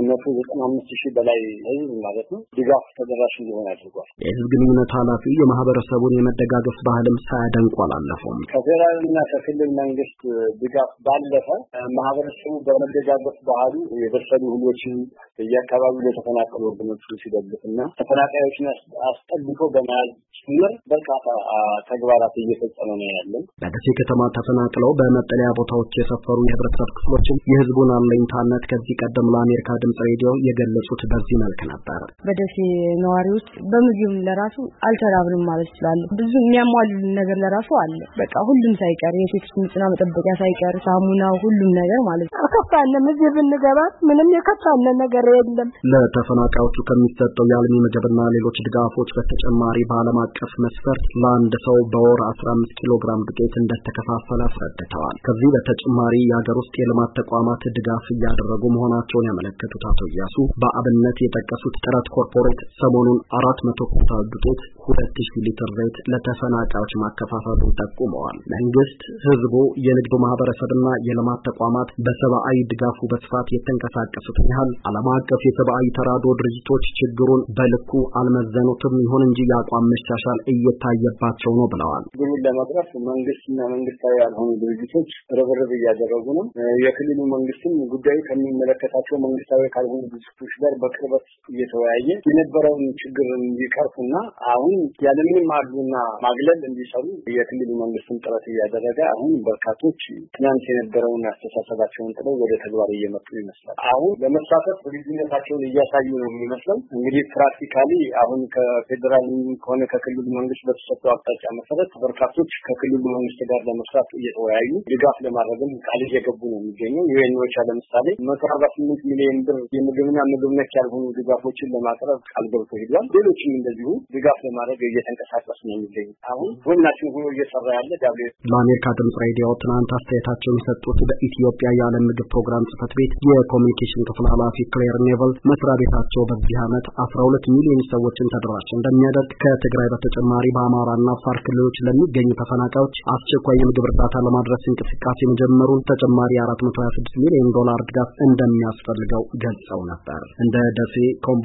ከ195,000 በላይ ህዝብ ማለት ነው ድጋፍ ተደራሽ እንዲሆን አድርጓል። የህዝብ ግንኙነት ኃላፊ የማህበረሰቡን የመደጋገፍ ባህልም ሳያደንቁ አላለፈም። ከፌደራልና ከክልል መንግስት ድጋፍ ባለፈ ማህበረሰቡ በመደጋገፍ ባህሉ የበሰሉ እህሎችን በየአካባቢው ለተፈናቀሉ ወገኖች ሲደግፍና ተፈናቃዮችን አስጠግቶ በመያዝ ጭምር በርካታ ተግባራት እየፈጸመ ነው ያለው። በደሴ ከተማ ተፈናቅለው በመጠለያ ቦታዎች የሰፈሩ የህብረተሰብ ክፍሎችን የህዝቡን አለኝታነት ከዚህ ቀደም ለአሜሪካ ድምጽ ሬዲዮ የገለጹት በዚህ መልክ ነበር። በደሴ ነዋሪዎች በምግብ ለራሱ አልተራብንም ማለት ይችላል። ብዙ የሚያሟሉልን ነገር ለራሱ አለ። በቃ ሁሉም ሳይቀር የሴቶች ንጽህና መጠበቂያ ሳይቀር ሳሙናው፣ ሁሉም ነገር ማለት ነው። አከፋለ ምግብ እንገባ ምንም የከፋለ ነገር የለም። ለተፈናቃዮቹ ከሚሰጠው የአልሚ ምግብና ሌሎች ድጋፎች በተጨማሪ በዓለም አቀፍ መስፈርት ለአንድ ሰው በወር 15 ኪሎ ግራም ዱቄት እንደተከፋፈለ አስረድተዋል። ከዚህ በተጨማሪ የሀገር ውስጥ የልማት ተቋማት ድጋፍ እያደረጉ መሆናቸውን ያመለከቱት አቶ ኢያሱ በአብነት የጠቀሱት ጥረት ኮርፖሬት ሰሞኑን 400 ኩንታል ዱቄት 2000 ሊትር ዘይት ለተፈናቃዮች ማከፋፈሉን ጠቁመዋል። መንግስት፣ ህዝቡ፣ የንግዱ ማህበረሰብና የልማት ተቋማት በሰብአዊ ድጋፉ በስፋት የተንቀሳቀሱትን ያህል ዓለም አቀፍ የሰብአዊ ተራድኦ ድርጅቶች ችግሩን በልኩ አልመዘኑትም። ይሁን እንጂ የአቋም መሻሻል እየታየባቸው ነው ብለዋል። ግቡን ለመቅረፍ መንግስትና መንግስታዊ ያልሆኑ ድርጅቶች ርብርብ እያደረጉ ነው። የክልሉ መንግስትም ጉዳዩ ከሚመለከታቸው መንግስታዊ ካልሆኑ ድርጅቶች ጋር በቅርበት እየተወያየ የነበረውን ችግር እንዲቀርፉና አሁን ያለምንም አድሎና ማግለል እንዲሰሩ የክልሉ መንግስትም ጥረት እያደረገ አሁን በርካቶች ትናንት የነበረውን አስተሳሰባቸውን ጥለው ወደ ተግባር እየመጡ ይመስላል። አሁን ለመሳተፍ ልዩነታቸውን እያሳዩ ነው የሚመስለው። እንግዲህ ፕራክቲካሊ አሁን ከፌደራል ከሆነ ከክልሉ መንግስት በተሰጠው አቅጣጫ መሰረት በርካቶች ከክልሉ መንግስት ጋር ለመስራት እየተወያዩ ድጋፍ ለማድረግም ቃል እየገቡ ነው የሚገኘው። ዩኤንኦቻ ለምሳሌ 148 ሚሊዮን ብር የምግብና ምግብ ነክ ያልሆኑ ድጋፎችን ለማቅረብ ቃል ገብቶ ሄዷል። ሌሎችም እንደዚሁ ድጋፍ ለማድረግ እየተንቀሳቀሱ ነው የሚገኙት። አሁን ሁላችን ሆኖ እየሰራ ያለ ዳብሌ ለአሜሪካ ድምጽ ሬዲዮ ትናንት አስተያየታቸውን የሰጡት በኢትዮጵያ የዓለም ምግብ ፕሮግራም ጽህፈት ቤት የኮሚኒኬሽን ክፍል ኃላፊ ክሌር ኔቨል መስሪያ ቤታቸው በዚህ ዓመት 12 ሚሊዮን ሰዎችን ተደራሽ እንደሚያደርግ ከትግራይ በተጨማሪ በአማራና አፋር ክልሎች ለሚገኙ ተፈናቃዮች አስቸኳይ የምግብ እርዳታ ለማድረስ እንቅስቃሴ መጀመሩን ተጨማሪ $426 ሚሊዮን ድጋፍ እንደሚያስፈልገው ገልጸው ነበር። እንደ ደሴ፣ ኮምቦልቻና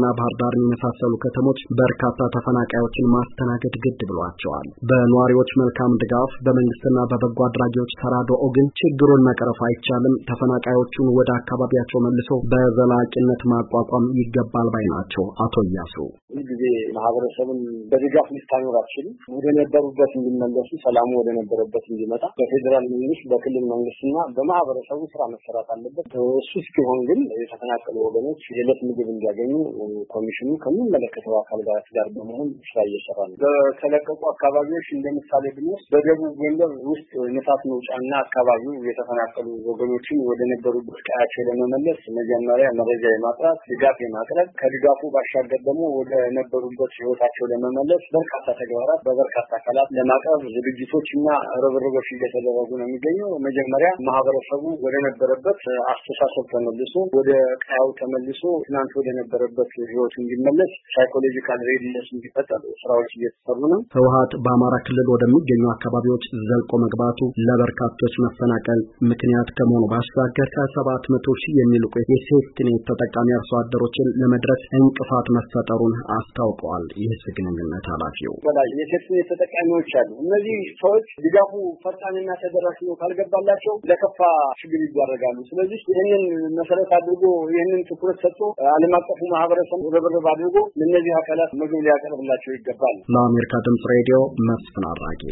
ባህር ዳርን የመሳሰሉ ከተሞች በርካታ ተፈናቃዮችን ማስተናገድ ግድ ብሏቸዋል። በነዋሪዎች መልካም ድጋፍ በመንግስትና በበጎ አድራጊዎች ተራድኦ ግን ችግሩን መቅረፍ አይቻልም። ተፈናቃዮቹን ወደ አካባቢያቸው መልሶ በዘላቂነት ማቋቋም ይገባል ባይ ናቸው አቶ ኢያሱ። ጊዜ ማህበረሰቡን በድጋፍ ሊታኖራቸው ወደ ነበሩበት እንዲመለሱ ሰላሙ ወደ ነበረበት እንዲመጣ በፌደራል መንግስት በክልል መንግስትና በማህበረሰቡ ስራ መሰራት አለበት። እሱ ሲሆን ግን የተፈናቀሉ ወገኖች የዕለት ምግብ እንዲያገኙ ኮሚሽኑ ከሚመለከተው አካል ጋር በመሆን ስራ እየሰራ ነው። በተለቀቁ አካባቢዎች እንደምሳሌ ብንወስድ በደቡብ ጎንደር ውስጥ ንፋስ መውጫና አካባቢው የተፈናቀሉ ወገኖችን ወደ ነበሩበት ቀያቸው ለመመለስ መጀመሪያ መረጃ የማጥራት ድጋፍ የማቅረብ ከድጋፉ ባሻገር ደግሞ ወደ ነበሩበት ህይወታቸው ለመመለስ በርካታ ተግባራት በበርካታ አካላት ለማቅረብ ዝግጅቶችና ርብርቦች እየተደረጉ ነው የሚገኘው። መጀመሪያ ማህበረሰቡ ወደ ነበረበት አስተሳሰብ ተመልሶ ወደ ቀያው ተመልሶ ትናንት ወደ ነበረበት ህይወቱ እንዲመለስ ሳይኮሎጂካል ሬዲነስ እንዲፈጠር ስራዎች እየተሰሩ ነው። ህወሓት በአማራ ክልል ወደሚገኙ አካባቢዎች ዘልቆ መግባቱ ለበርካቶች መፈናቀል ምክንያት ከመሆኑ ባሻገር ከ700,000 የሚልቁ የሴፍቲኔት ተጠቃሚ አርሶ አደሮችን ለመድረስ እንቅፋት መፈጠሩን አስታውቀዋል። ይህስ ግንኙነት ኃላፊው በላይ የሴፍቲኔት ተጠቃሚዎች አሉ። እነዚህ ሰዎች ድጋፉ ፈጣንና ተደራሽ ነው ካልገባላቸው ለከፋ ችግር ይዳረጋሉ። ስለዚህ ይህንን መሰረት አድርጎ ይህንን ትኩረት ሰጥቶ ዓለም አቀፉ ማህበረሰብ ርብርብ አድርጎ ለእነዚህ አካላት ምግብ ሊያቀርብላቸው ይገባል። ለአሜሪካ ድምጽ ሬዲዮ መስፍን አራጌ።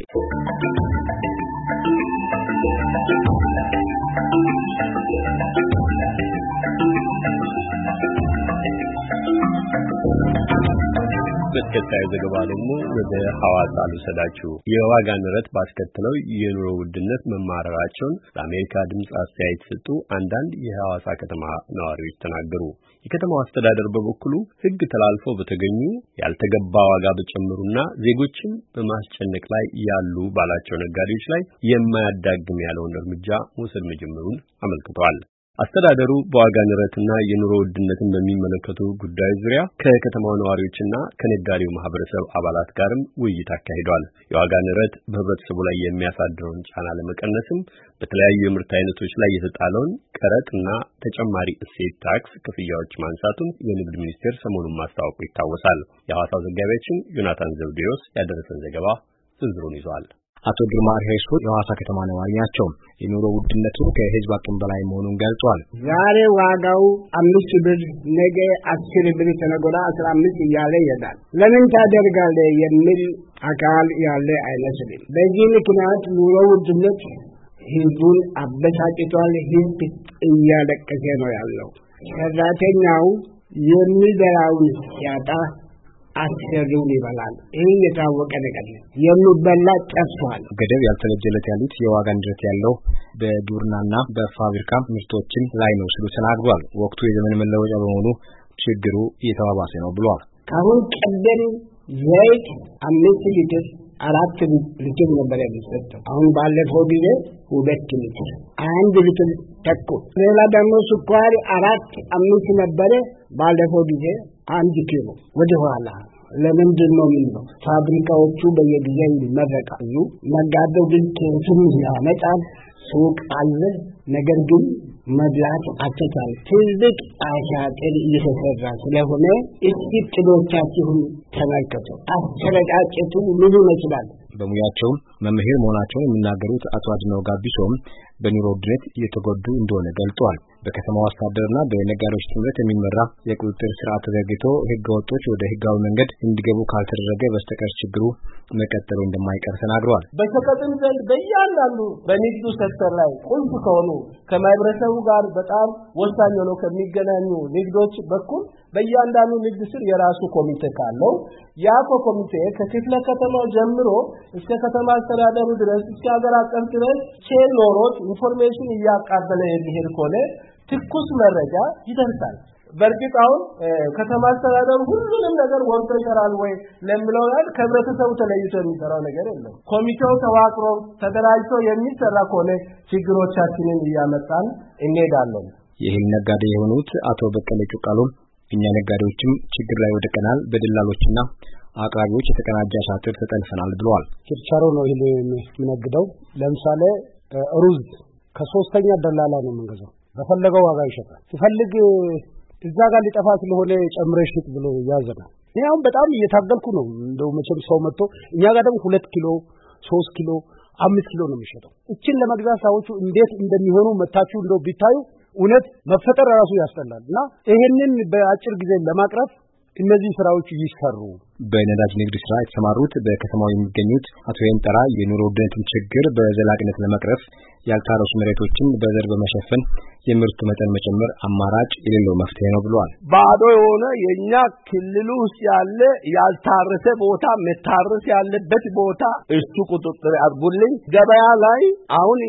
በተከታዩ ዘገባ ደግሞ ወደ ሐዋሳ ልውሰዳችሁ። የዋጋ ንረት ባስከተለው የኑሮ ውድነት መማረራቸውን ለአሜሪካ ድምጽ አስተያየት ሰጡ አንዳንድ የሐዋሳ ከተማ ነዋሪዎች ተናገሩ። የከተማው አስተዳደር በበኩሉ ሕግ ተላልፈው በተገኙ ያልተገባ ዋጋ በጨመሩና ዜጎችን በማስጨነቅ ላይ ያሉ ባላቸው ነጋዴዎች ላይ የማያዳግም ያለውን እርምጃ መውሰድ መጀመሩን አመልክቷል። አስተዳደሩ በዋጋ ንረትና የኑሮ ውድነትን በሚመለከቱ ጉዳዮች ዙሪያ ከከተማው ነዋሪዎችና ከነጋዴው ማህበረሰብ አባላት ጋርም ውይይት አካሂዷል። የዋጋ ንረት በህብረተሰቡ ላይ የሚያሳድረውን ጫና ለመቀነስም በተለያዩ የምርት አይነቶች ላይ የተጣለውን ቀረጥና ተጨማሪ እሴት ታክስ ክፍያዎች ማንሳቱን የንግድ ሚኒስቴር ሰሞኑን ማስታወቁ ይታወሳል። የሐዋሳው ዘጋቢያችን ዮናታን ዘውዴዎስ ያደረሰን ዘገባ ዝርዝሩን ይዟል። አቶ ግርማ ሄርሶ የሐዋሳ ከተማ ነዋሪ ናቸው። የኑሮ ውድነቱ ከህዝብ አቅም በላይ መሆኑን ገልጿል። ዛሬ ዋጋው 5 ብር፣ ነገ 10 ብር፣ ተነገ 15 እያለ ይሄዳል። ለምን ታደርጋለህ የሚል አካል ያለ አይመስልም። በዚህ ምክንያት ኑሮ ውድነት ህዝቡን አበሳጭቷል። ህዝብ እያለቀሰ ነው ያለው። ሰራተኛው የሚበላውን ያጣ አስገሩን ይበላል። ይህ የታወቀ ነገር ነው። የሚበላ ጠፍቷል። ገደብ ያልተበጀለት ያሉት የዋጋ ንረት ያለው በግብርናና በፋብሪካ ምርቶችን ላይ ነው ሲሉ ተናግሯል። ወቅቱ የዘመን መለወጫ በመሆኑ ችግሩ እየተባባሰ ነው ብሏል። ካሁን ቀደም ዘይት 5 ሊትር 4 ሊትር ነበር የሚሰጠው። አሁን ባለፈው ጊዜ 2 ሊትር 1 ሊትር ተኩል። ሌላ ደግሞ ስኳር 4-5 ነበር ባለፈው ጊዜ 1 ኪሎ ወደ ኋላ። ለምንድን ነው የሚለው? ፋብሪካዎቹ በየጊዜው ይመረቃሉ። ነጋዴው ግን ከየትም ያመጣል። ሱቅ አለ፣ ነገር ግን መብላት አልተቻለ። ትልቅ አሻጥር እየተሰራ ስለሆነ እስኪ ጥሎቻችሁን ተመልከቱ። አስተረጫጨቱ ምን ይመስላል? በሙያቸው መምህር መሆናቸውን የሚናገሩት አቶ አድነው ጋቢሶም በኑሮ ውድነት እየተጎዱ እንደሆነ ገልጿል። በከተማው አስተዳደርና በነጋዴዎች ጥምረት የሚመራ የቁጥጥር ስርዓት ተዘርግቶ ህገ ወጦች ወደ ህጋዊ መንገድ እንዲገቡ ካልተደረገ በስተቀር ችግሩ መቀጠሉ እንደማይቀር ተናግረዋል። በሸቀጥም ዘንድ በእያንዳንዱ በንግዱ ሴክተር ላይ ቁልፍ ከሆኑ ከማህበረሰቡ ጋር በጣም ወሳኝ ሆነው ከሚገናኙ ንግዶች በኩል በእያንዳንዱ ንግድ ስር የራሱ ኮሚቴ ካለው ያ ኮሚቴ ከክፍለ ከተማው ጀምሮ እስከ ከተማ አስተዳደሩ ድረስ እስከ ሀገር አቀፍ ድረስ ቼን ኖሮት ኢንፎርሜሽን እያቃበለ የሚሄድ ከሆነ ትኩስ መረጃ ይደርሳል። በእርግጥ አሁን ከተማ አስተዳደሩ ሁሉንም ነገር ወርቶ ይሰራል ወይ ለምለው ያህል ከህብረተሰቡ ተለይቶ የሚሰራው ነገር የለም። ኮሚቴው ተዋቅሮ ተደራጅቶ የሚሰራ ከሆነ ችግሮቻችንን እያመጣን እንሄዳለን። የእህል ነጋዴ የሆኑት አቶ በቀለ ጩቃሎ እኛ ነጋዴዎችም ችግር ላይ ወድቀናል፣ በደላሎችና አቅራቢዎች የተቀናጀ ሻጥር ተጠልፈናል ብለዋል። ችርቻሮ ነው እህል የሚነግደው። ለምሳሌ ሩዝ ከሶስተኛ ደላላ ነው የምንገዛው። በፈለገው ዋጋ ይሸጣል። ሲፈልግ እዛ ጋር ሊጠፋ ስለሆነ ጨምረሽ ሽጥ ብሎ ያዘናል። እኔ አሁን በጣም እየታገልኩ ነው። እንደው መቼም ሰው መጥቶ እኛ ጋር ደግሞ 2 ኪሎ 3 ኪሎ 5 ኪሎ ነው የሚሸጠው። እቺን ለመግዛት ሰዎቹ እንዴት እንደሚሆኑ መታችሁ እንደው ቢታዩ እውነት መፈጠር ራሱ ያስጠላልና ይሄንን በአጭር ጊዜ ለማቅረብ እነዚህ ስራዎች ይሰሩ። በነዳጅ ንግድ ስራ የተሰማሩት በከተማው የሚገኙት አቶ የንጠራ የኑሮ ውድነትን ችግር በዘላቂነት ለመቅረፍ ያልታረሱ መሬቶችን በዘር በመሸፈን የምርት መጠን መጨመር አማራጭ የሌለው መፍትሄ ነው ብለዋል። ባዶ የሆነ የኛ ክልል ውስጥ ያለ ያልታረሰ ቦታ መታረስ ያለበት ቦታ እሱ ቁጥጥር አድርጉልኝ። ገበያ ላይ አሁን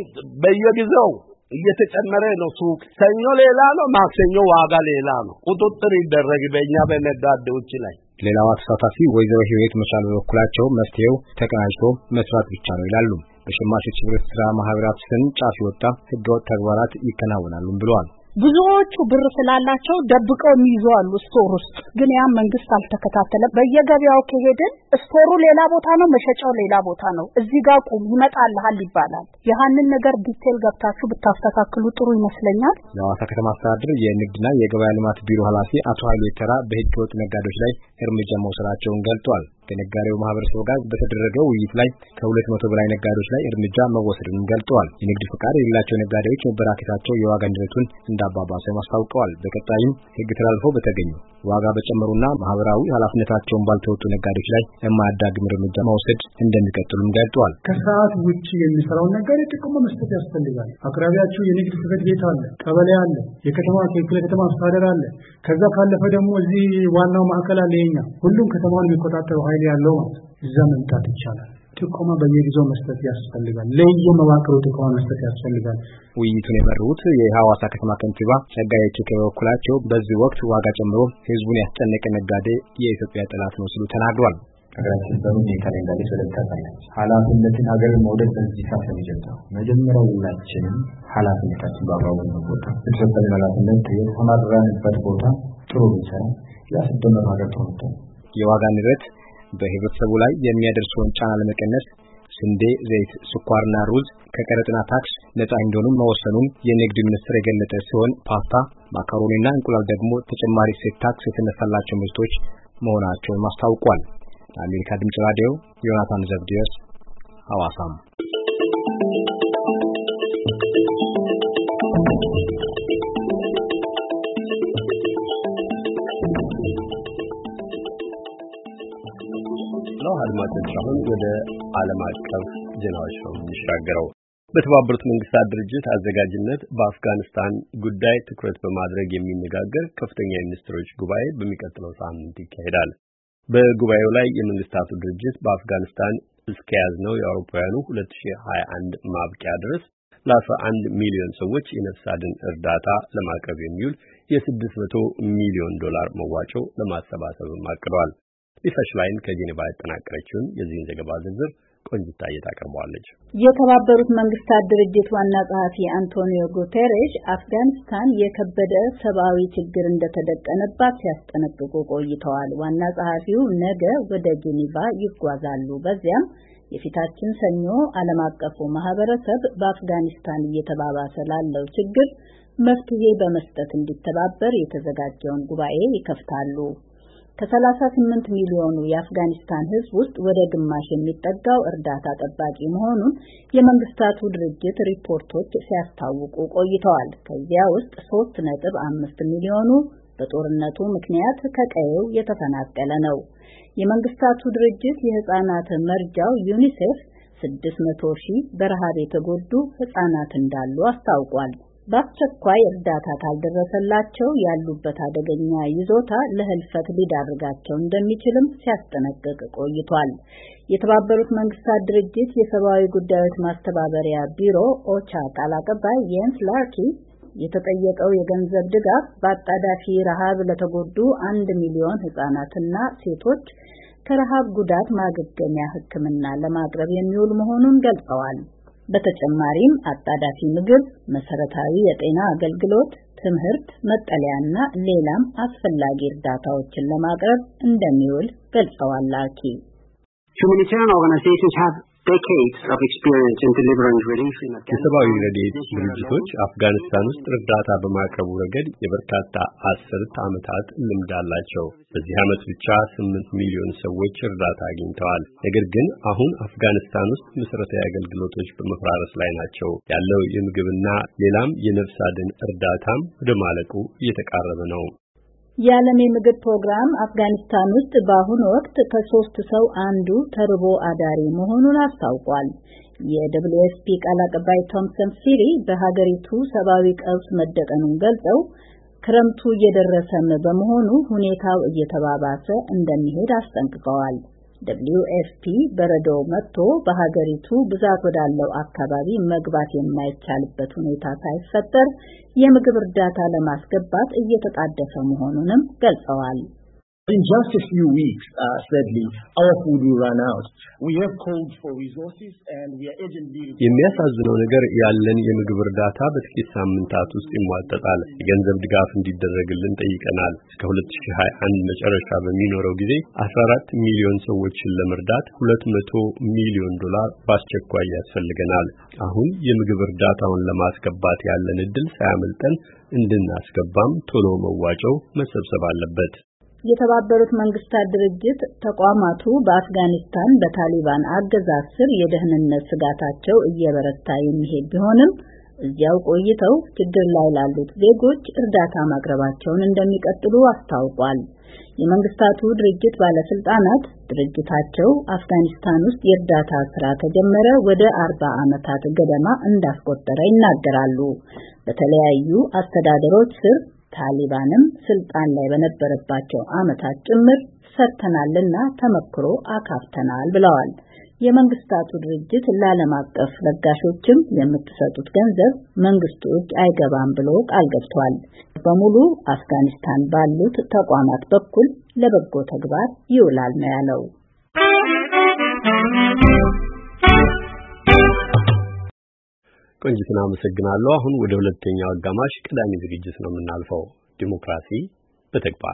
በየጊዜው እየተጨመረ ነው። ሱቅ ሰኞ ሌላ ነው፣ ማክሰኞ ዋጋ ሌላ ነው። ቁጥጥር ይደረግ በእኛ በነጋዴዎች ላይ። ሌላዋ ተሳታፊ ወይዘሮ ህይወት መቻል በበኩላቸው መፍትሄው ተቀናጅቶ መስራት ብቻ ነው ይላሉ። በሸማቾች ህብረት ስራ ማህበራት ስም ጫፍ የወጣ ህገወጥ ተግባራት ይከናወናሉ ብለዋል። ብዙዎቹ ብር ስላላቸው ደብቀው የሚይዙአሉ ስቶር ውስጥ። ግን ያ መንግስት አልተከታተለም። በየገበያው ከሄድን ስቶሩ ሌላ ቦታ ነው፣ መሸጫው ሌላ ቦታ ነው። እዚህ ጋር ቁም ይመጣልሃል ይባላል። ያንን ነገር ዲቴል ገብታችሁ ብታስተካክሉ ጥሩ ይመስለኛል። የሐዋሳ ከተማ አስተዳደር የንግድና የገበያ ልማት ቢሮ ኃላፊ አቶ ኃይሉ የተራ በህገወጥ ነጋዴዎች ላይ እርምጃ መውሰዳቸውን ገልጿል። ከነጋዴው ማህበረሰብ ጋር በተደረገው ውይይት ላይ ከ200 በላይ ነጋዴዎች ላይ እርምጃ መወሰዱን ገልጸዋል። የንግድ ፍቃድ የሌላቸው ነጋዴዎች መበራከታቸው የዋጋ ንረቱን እንዳባባሰው አስታውቀዋል። በቀጣይም ህግ ተላልፈው በተገኙ ዋጋ በጨመሩና ማህበራዊ ኃላፊነታቸውን ባልተወጡ ነጋዴዎች ላይ የማያዳግም እርምጃ መውሰድ እንደሚቀጥሉም ገልጸዋል። ከሰዓት ውጪ የሚሰራው ነጋዴ ጥቆማ መስጠት ያስፈልጋል። አቅራቢያችሁ የንግድ ጽሕፈት ቤት አለ፣ ቀበሌ አለ፣ የከተማ ከተማ አስተዳደር አለ። ከዛ ካለፈ ደግሞ እዚህ ዋናው ማዕከል አለ። የኛ ሁሉም ከተማውን የሚቆጣጠረው ኃይል ያለው ማለት እዛ መምጣት ይቻላል። ጥቆማ በየጊዜው መስጠት ያስፈልጋል። ለየመዋቅሩ ጥቆማ መስጠት ያስፈልጋል። ውይይቱን የመሩት የሐዋሳ ከተማ ከንቲባ ጸጋዬ ቸኬ በበኩላቸው በዚህ ወቅት ዋጋ ጨምሮ ህዝቡን ያስጨነቀ ነጋዴ የኢትዮጵያ ጠላት ነው ሲሉ ተናግረዋል። ሀገራችን በሁኔታ ላይ እንዳለች ወደታታለች። ኃላፊነትን ሀገር መውደድ በዚህ ሰዓት ነው የሚጀምረው። መጀመሪያ ሁላችንም ኃላፊነታችን በአግባቡ እንወጣ። የተሰጠን ኃላፊነት የተሰማራንበት ቦታ ጥሩ ቢሰራ ያስደመረ ሀገር ተወጣ። የዋጋ ንረት በህብረተሰቡ ላይ የሚያደርሰውን ጫና ለመቀነስ ስንዴ፣ ዘይት፣ ስኳርና ሩዝ ከቀረጥና ታክስ ነፃ እንዲሆኑ መወሰኑን የንግድ ሚኒስቴር የገለጸ ሲሆን ፓስታ፣ ማካሮኒና እንቁላል ደግሞ ተጨማሪ እሴት ታክስ የተነሳላቸው ምርቶች መሆናቸውን አስታውቋል። ለአሜሪካ ድምጽ ራዲዮ ዮናታን ዘብዲዮስ ሐዋሳም አድማጮች አሁን ወደ ዓለም አቀፍ ዜናዎች ነው የሚሻገረው። በተባበሩት መንግስታት ድርጅት አዘጋጅነት በአፍጋኒስታን ጉዳይ ትኩረት በማድረግ የሚነጋገር ከፍተኛ የሚኒስትሮች ጉባኤ በሚቀጥለው ሳምንት ይካሄዳል። በጉባኤው ላይ የመንግስታቱ ድርጅት በአፍጋኒስታን እስከያዝነው የአውሮፓውያኑ 2021 ማብቂያ ድረስ ለ11 ሚሊዮን ሰዎች የነፍስ አድን እርዳታ ለማቅረብ የሚውል የ$600 ሚሊዮን መዋጮ ለማሰባሰብ አቅዷል። ሊሳሽ ላይን ከጄኔቫ ያጠናቀረችውን የዚህን ዘገባ ዝርዝር ቆንጅታ እየታቀርባለች። የተባበሩት መንግስታት ድርጅት ዋና ጸሐፊ አንቶኒዮ ጉተሬሽ አፍጋኒስታን የከበደ ሰብአዊ ችግር እንደተደቀነባት ሲያስጠነቅቁ ቆይተዋል። ዋና ጸሐፊው ነገ ወደ ጄኔቫ ይጓዛሉ። በዚያም የፊታችን ሰኞ ዓለም አቀፉ ማህበረሰብ በአፍጋኒስታን እየተባባሰ ላለው ችግር መፍትሄ በመስጠት እንዲተባበር የተዘጋጀውን ጉባኤ ይከፍታሉ። ከ38 ሚሊዮኑ የአፍጋኒስታን ህዝብ ውስጥ ወደ ግማሽ የሚጠጋው እርዳታ ጠባቂ መሆኑን የመንግስታቱ ድርጅት ሪፖርቶች ሲያስታውቁ ቆይተዋል። ከዚያ ውስጥ 3.5 ሚሊዮኑ በጦርነቱ ምክንያት ከቀየው የተፈናቀለ ነው። የመንግስታቱ ድርጅት የህፃናት መርጃው ዩኒሴፍ 600,000 በረሃብ የተጎዱ ህፃናት እንዳሉ አስታውቋል። በአስቸኳይ እርዳታ ካልደረሰላቸው ያሉበት አደገኛ ይዞታ ለህልፈት ሊዳርጋቸው እንደሚችልም ሲያስጠነቅቅ ቆይቷል። የተባበሩት መንግስታት ድርጅት የሰብአዊ ጉዳዮች ማስተባበሪያ ቢሮ ኦቻ ቃል አቀባይ የንስ ላርኪ የተጠየቀው የገንዘብ ድጋፍ በአጣዳፊ ረሃብ ለተጎዱ 1 ሚሊዮን ህጻናትና ሴቶች ከረሃብ ጉዳት ማገገሚያ ሕክምና ለማቅረብ የሚውል መሆኑን ገልጸዋል። በተጨማሪም አጣዳፊ ምግብ፣ መሰረታዊ የጤና አገልግሎት፣ ትምህርት፣ መጠለያና ሌላም አስፈላጊ እርዳታዎችን ለማቅረብ እንደሚውል ገልጸዋል። ላርኪ Humanitarian organizations have የሰብአዊ ረድኤት ድርጅቶች አፍጋኒስታን ውስጥ እርዳታ በማቅረቡ ረገድ የበርካታ አስርት ዓመታት ልምድ አላቸው። በዚህ ዓመት ብቻ 8 ሚሊዮን ሰዎች እርዳታ አግኝተዋል። ነገር ግን አሁን አፍጋኒስታን ውስጥ መሰረታዊ አገልግሎቶች በመፍራረስ ላይ ናቸው። ያለው የምግብና ሌላም የነፍስ አድን እርዳታም ወደ ማለቁ እየተቃረበ ነው። የዓለም የምግብ ፕሮግራም አፍጋኒስታን ውስጥ በአሁኑ ወቅት ከ3 ሰው አንዱ ተርቦ አዳሪ መሆኑን አስታውቋል። የWFP ቃል አቀባይ ቶምሰን ፊሪ በሀገሪቱ ሰብአዊ ቀውስ መደቀኑን ገልጸው ክረምቱ እየደረሰም በመሆኑ ሁኔታው እየተባባሰ እንደሚሄድ አስጠንቅቀዋል። WFP በረዶ መጥቶ በሀገሪቱ ብዛት ወዳለው አካባቢ መግባት የማይቻልበት ሁኔታ ሳይፈጠር የምግብ እርዳታ ለማስገባት እየተጣደፈ መሆኑንም ገልጸዋል። In just a few weeks, sadly, our food will run out. We have called for resources and we are urgently... የሚያሳዝነው ነገር ያለን የምግብ እርዳታ በጥቂት ሳምንታት ውስጥ ይሟጠጣል። የገንዘብ ድጋፍ እንዲደረግልን ጠይቀናል። እስከ 2021 መጨረሻ በሚኖረው ጊዜ 14 ሚሊዮን ሰዎችን ለመርዳት $200 ሚሊዮን በአስቸኳይ ያስፈልገናል። አሁን የምግብ እርዳታውን ለማስገባት ያለን እድል ሳያመልጠን እንድናስገባም ቶሎ መዋጮው መሰብሰብ አለበት። የተባበሩት መንግስታት ድርጅት ተቋማቱ በአፍጋኒስታን በታሊባን አገዛዝ ስር የደህንነት ስጋታቸው እየበረታ የሚሄድ ቢሆንም እዚያው ቆይተው ችግር ላይ ላሉት ዜጎች እርዳታ ማቅረባቸውን እንደሚቀጥሉ አስታውቋል። የመንግስታቱ ድርጅት ባለስልጣናት ድርጅታቸው አፍጋኒስታን ውስጥ የእርዳታ ስራ ከጀመረ ወደ 40 ዓመታት ገደማ እንዳስቆጠረ ይናገራሉ። በተለያዩ አስተዳደሮች ስር ታሊባንም ስልጣን ላይ በነበረባቸው ዓመታት ጭምር ሰርተናልና ተመክሮ አካፍተናል ብለዋል። የመንግስታቱ ድርጅት ለዓለም አቀፍ ለጋሾችም የምትሰጡት ገንዘብ መንግስቱ እጅ አይገባም ብሎ ቃል ገብቷል። በሙሉ አፍጋኒስታን ባሉት ተቋማት በኩል ለበጎ ተግባር ይውላል ነው ያለው። ቆንጂትና አመሰግናለሁ። አሁን ወደ ሁለተኛው አጋማሽ ቀዳሚ ዝግጅት ነው የምናልፈው። ዲሞክራሲ በተግባር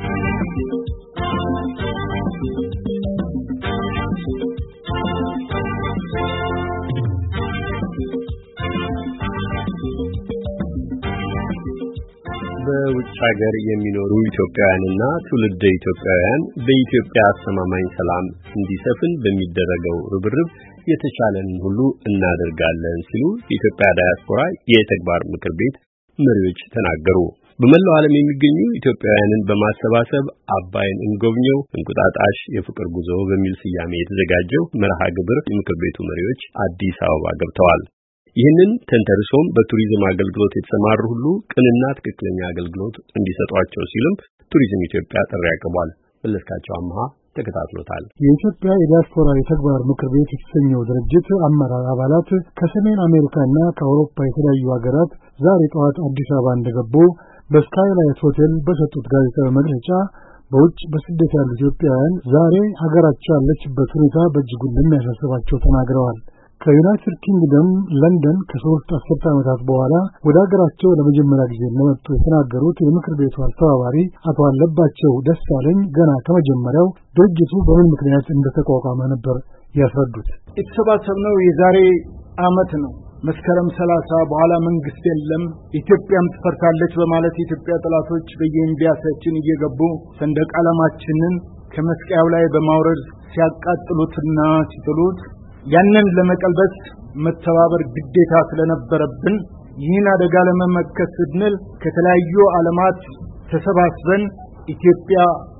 በውጭ ሀገር የሚኖሩ ኢትዮጵያውያንና ትውልደ ኢትዮጵያውያን በኢትዮጵያ አስተማማኝ ሰላም እንዲሰፍን በሚደረገው ርብርብ የተቻለንን ሁሉ እናደርጋለን ሲሉ የኢትዮጵያ ዳያስፖራ የተግባር ምክር ቤት መሪዎች ተናገሩ። በመላው ዓለም የሚገኙ ኢትዮጵያውያንን በማሰባሰብ አባይን እንጎብኘው እንቁጣጣሽ የፍቅር ጉዞ በሚል ስያሜ የተዘጋጀው መርሃ ግብር የምክር ቤቱ መሪዎች አዲስ አበባ ገብተዋል። ይህንን ተንተርሶም በቱሪዝም አገልግሎት የተሰማሩ ሁሉ ቅንና ትክክለኛ አገልግሎት እንዲሰጧቸው ሲልም ቱሪዝም ኢትዮጵያ ጥሪ አቅርቧል። መለስካቸው አምሃ ተከታትሎታል። የኢትዮጵያ የዲያስፖራ የተግባር ምክር ቤት የተሰኘው ድርጅት አመራር አባላት ከሰሜን አሜሪካና ከአውሮፓ የተለያዩ ሀገራት ዛሬ ጠዋት አዲስ አበባ እንደገቡ በስካይላይት ሆቴል በሰጡት ጋዜጣዊ መግለጫ በውጭ በስደት ያሉ ኢትዮጵያውያን ዛሬ ሀገራቸው ያለችበት ሁኔታ በእጅጉ እንደሚያሳስባቸው ተናግረዋል። ከዩናይትድ ኪንግደም ለንደን ከ3 አስርት ዓመታት በኋላ ወደ ሀገራቸው ለመጀመሪያ ጊዜ እንደመጡ የተናገሩት የምክር ቤቱ አስተባባሪ አቶ አለባቸው ደሳለኝ ገና ከመጀመሪያው ድርጅቱ በምን ምክንያት እንደተቋቋመ ነበር ያስረዱት። የተሰባሰብነው የዛሬ ዓመት ነው። መስከረም 30 በኋላ መንግስት የለም ኢትዮጵያም ትፈርሳለች በማለት የኢትዮጵያ ጠላቶች በየኤምባሲያችን እየገቡ ሰንደቅ ዓላማችንን ከመስቀያው ላይ በማውረድ ሲያቃጥሉትና ሲጥሉት ያንን ለመቀልበስ መተባበር ግዴታ ስለነበረብን ይህን አደጋ ለመመከት ስንል ከተለያዩ ዓለማት ተሰባስበን ኢትዮጵያ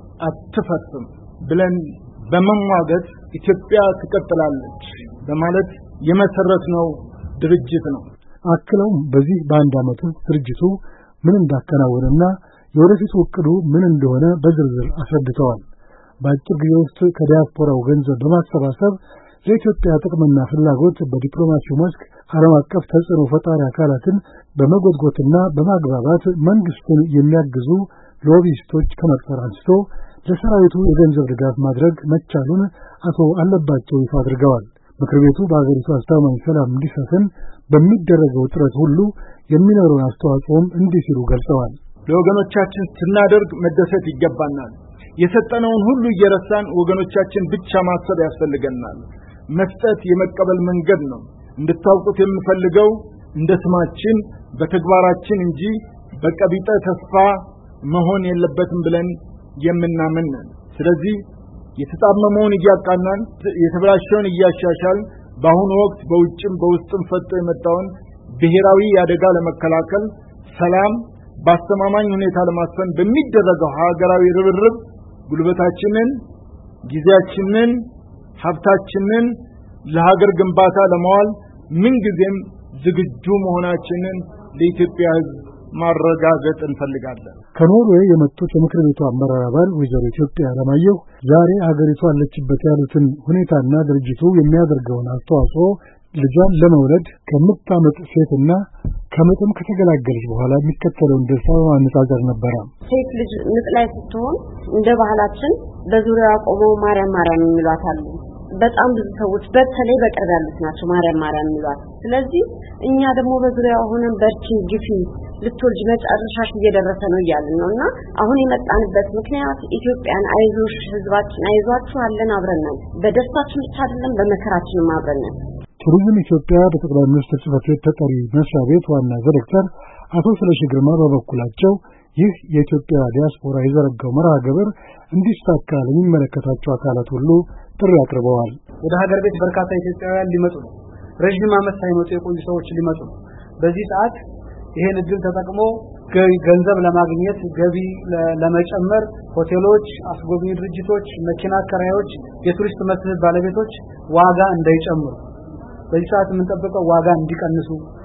አትፈርስም ብለን በመሟገት ኢትዮጵያ ትቀጥላለች በማለት የመሰረትነው ድርጅት ነው። አክለውም በዚህ በአንድ ዓመት ውስጥ ድርጅቱ ምን እንዳከናወነና የወደፊት ዕቅዱ ምን እንደሆነ በዝርዝር አስረድተዋል። በአጭር ጊዜ ውስጥ ከዲያስፖራው ገንዘብ በማሰባሰብ ለኢትዮጵያ ጥቅምና ፍላጎት በዲፕሎማሲው መስክ ዓለም አቀፍ ተጽዕኖ ፈጣሪ አካላትን በመጎትጎትና በማግባባት መንግስትን የሚያግዙ ሎቢስቶች ከመቅጠር አንስቶ ለሰራዊቱ የገንዘብ ድጋፍ ማድረግ መቻሉን አቶ አለባቸው ይፋ አድርገዋል። ምክር ቤቱ በአገሪቱ አስተማማኝ ሰላም እንዲሰፍን በሚደረገው ጥረት ሁሉ የሚኖረውን አስተዋጽኦም እንዲህ ሲሉ ገልጸዋል። ለወገኖቻችን ስናደርግ መደሰት ይገባናል። የሰጠነውን ሁሉ እየረሳን ወገኖቻችን ብቻ ማሰብ ያስፈልገናል። መስጠት የመቀበል መንገድ ነው። እንድታውቁት የምፈልገው እንደ ስማችን በተግባራችን እንጂ በቀቢጠ ተስፋ መሆን የለበትም ብለን የምናምን ነን። ስለዚህ የተጣመመውን እያቃናን የተበላሸውን እያሻሻል በአሁኑ ወቅት በውጭም በውስጥም ፈጥቶ የመጣውን ብሔራዊ አደጋ ለመከላከል ሰላም በአስተማማኝ ሁኔታ ለማስፈን በሚደረገው ሀገራዊ ርብርብ ጉልበታችንን፣ ጊዜያችንን፣ ሀብታችንን ለሀገር ግንባታ ለማዋል ምንጊዜም ዝግጁ መሆናችንን ለኢትዮጵያ ሕዝብ ማረጋገጥ እንፈልጋለን። ከኖርዌይ የመጡት የምክር ቤቱ አመራር አባል ወይዘሮ ኢትዮጵያ አለማየሁ ዛሬ ሀገሪቱ አለችበት ያሉትን ሁኔታና ድርጅቱ የሚያደርገውን አስተዋጽኦ ልጇን ለመውለድ ከምታመጥ ሴትና ከምጥም ከተገላገለች በኋላ የሚከተለውን ደስታ በማነጻጸር ነበረ። ሴት ልጅ ምጥ ላይ ስትሆን እንደ ባህላችን በዙሪያዋ ቆመው ማርያም ማርያም የሚሏት አሉ። በጣም ብዙ ሰዎች በተለይ በቅርብ ያሉት ናቸው ማርያም ማርያም የሚሏት። ስለዚህ እኛ ደግሞ በዙሪያው ሆነን በርቺ ግፊ ልትወልጅ መጨረሻሽ እየደረሰ ነው እያልን ነውና አሁን የመጣንበት ምክንያት ኢትዮጵያን አይዞሽ ህዝባችን አይዟችሁ አለን አብረን ነን። በደስታችን ብቻ አይደለም በመከራችንም አብረን ነን። ቱሪዝም ኢትዮጵያ በጠቅላይ ሚኒስትር ጽሕፈት ቤት ተጠሪ መስሪያ ቤት ዋና ዳይሬክተር አቶ ስለሺ ግርማ በበኩላቸው ይህ የኢትዮጵያ ዲያስፖራ የዘረጋው መርሃ ግብር እንዲሳካ ለሚመለከታቸው አካላት ሁሉ ጥሪ አቅርበዋል። ወደ ሀገር ቤት በርካታ ኢትዮጵያውያን ሊመጡ ነው። ረጅም ዓመት ሳይመጡ የቆዩ ሰዎች ሊመጡ ነው። በዚህ ሰዓት ይሄን እድል ተጠቅሞ ገንዘብ ለማግኘት ገቢ ለመጨመር ሆቴሎች፣ አስጎብኚ ድርጅቶች፣ መኪና አከራዮች፣ የቱሪስት መስህብ ባለቤቶች ዋጋ እንዳይጨምሩ በዚህ ሰዓት የምንጠብቀው ዋጋ እንዲቀንሱ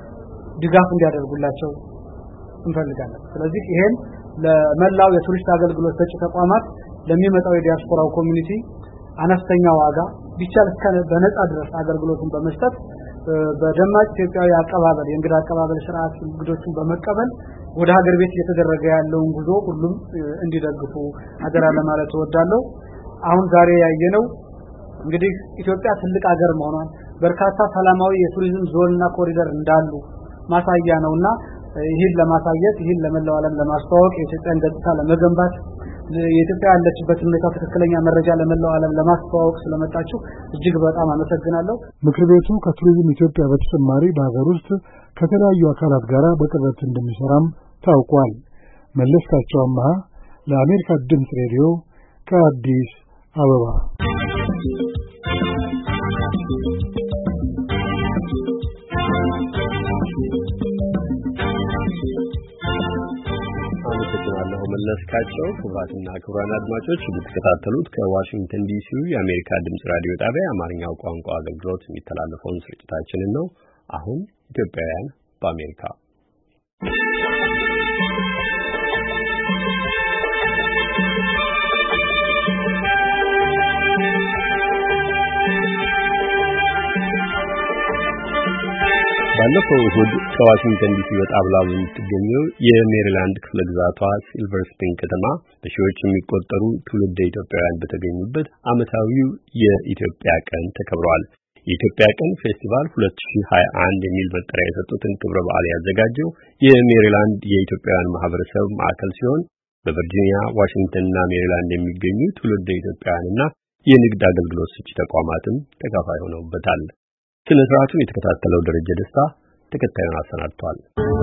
ድጋፍ እንዲያደርጉላቸው እንፈልጋለን። ስለዚህ ይሄን ለመላው የቱሪስት አገልግሎት ሰጪ ተቋማት ለሚመጣው የዲያስፖራው ኮሚኒቲ አነስተኛ ዋጋ ቢቻል እስከ በነጻ ድረስ አገልግሎቱን በመስጠት በደማቅ ኢትዮጵያዊ አቀባበል የእንግዳ አቀባበል ስርዓት እንግዶችን በመቀበል ወደ ሀገር ቤት እየተደረገ ያለውን ጉዞ ሁሉም እንዲደግፉ አደራ ለማለት እወዳለሁ። አሁን ዛሬ ያየነው እንግዲህ ኢትዮጵያ ትልቅ ሀገር መሆኗን በርካታ ሰላማዊ የቱሪዝም ዞንና ኮሪደር እንዳሉ ማሳያ ነውና ይህን ለማሳየት ይህን ለመላው ዓለም ለማስተዋወቅ የኢትዮጵያን ገጽታ ለመገንባት የኢትዮጵያ ያለችበት ሁኔታ ትክክለኛ መረጃ ለመላው ዓለም ለማስተዋወቅ ስለመጣችሁ እጅግ በጣም አመሰግናለሁ። ምክር ቤቱ ከቱሪዝም ኢትዮጵያ በተጨማሪ በሀገር ውስጥ ከተለያዩ አካላት ጋር በቅርበት እንደሚሰራም ታውቋል። መለስካቸው አማሃ ለአሜሪካ ድምፅ ሬዲዮ ከአዲስ አበባ። መለስካቸው። ክቡራትና ክቡራን አድማጮች የምትከታተሉት ከዋሽንግተን ዲሲ የአሜሪካ ድምጽ ራዲዮ ጣቢያ የአማርኛው ቋንቋ አገልግሎት የሚተላለፈውን ስርጭታችንን ነው። አሁን ኢትዮጵያውያን በአሜሪካ ባለፈው እሁድ ከዋሽንግተን ዲሲ ወጣ ብላ በምትገኘው የሜሪላንድ ክፍለ ግዛቷ ሲልቨር ስፕሪንግ ከተማ በሺዎች የሚቆጠሩ ትውልደ ኢትዮጵያውያን በተገኙበት ዓመታዊው የኢትዮጵያ ቀን ተከብሯል። የኢትዮጵያ ቀን ፌስቲቫል 2021 የሚል መጠሪያ የሰጡትን ክብረ በዓል ያዘጋጀው የሜሪላንድ የኢትዮጵያውያን ማህበረሰብ ማዕከል ሲሆን በቨርጂኒያ፣ ዋሽንግተንና ሜሪላንድ የሚገኙ ትውልደ ኢትዮጵያውያንና የንግድ አገልግሎት ሰጪ ተቋማትም ተካፋይ ሆነውበታል። ስለ ስርዓቱን የተከታተለው ደረጀ ደስታ ተከታዩን አሰናድቷል።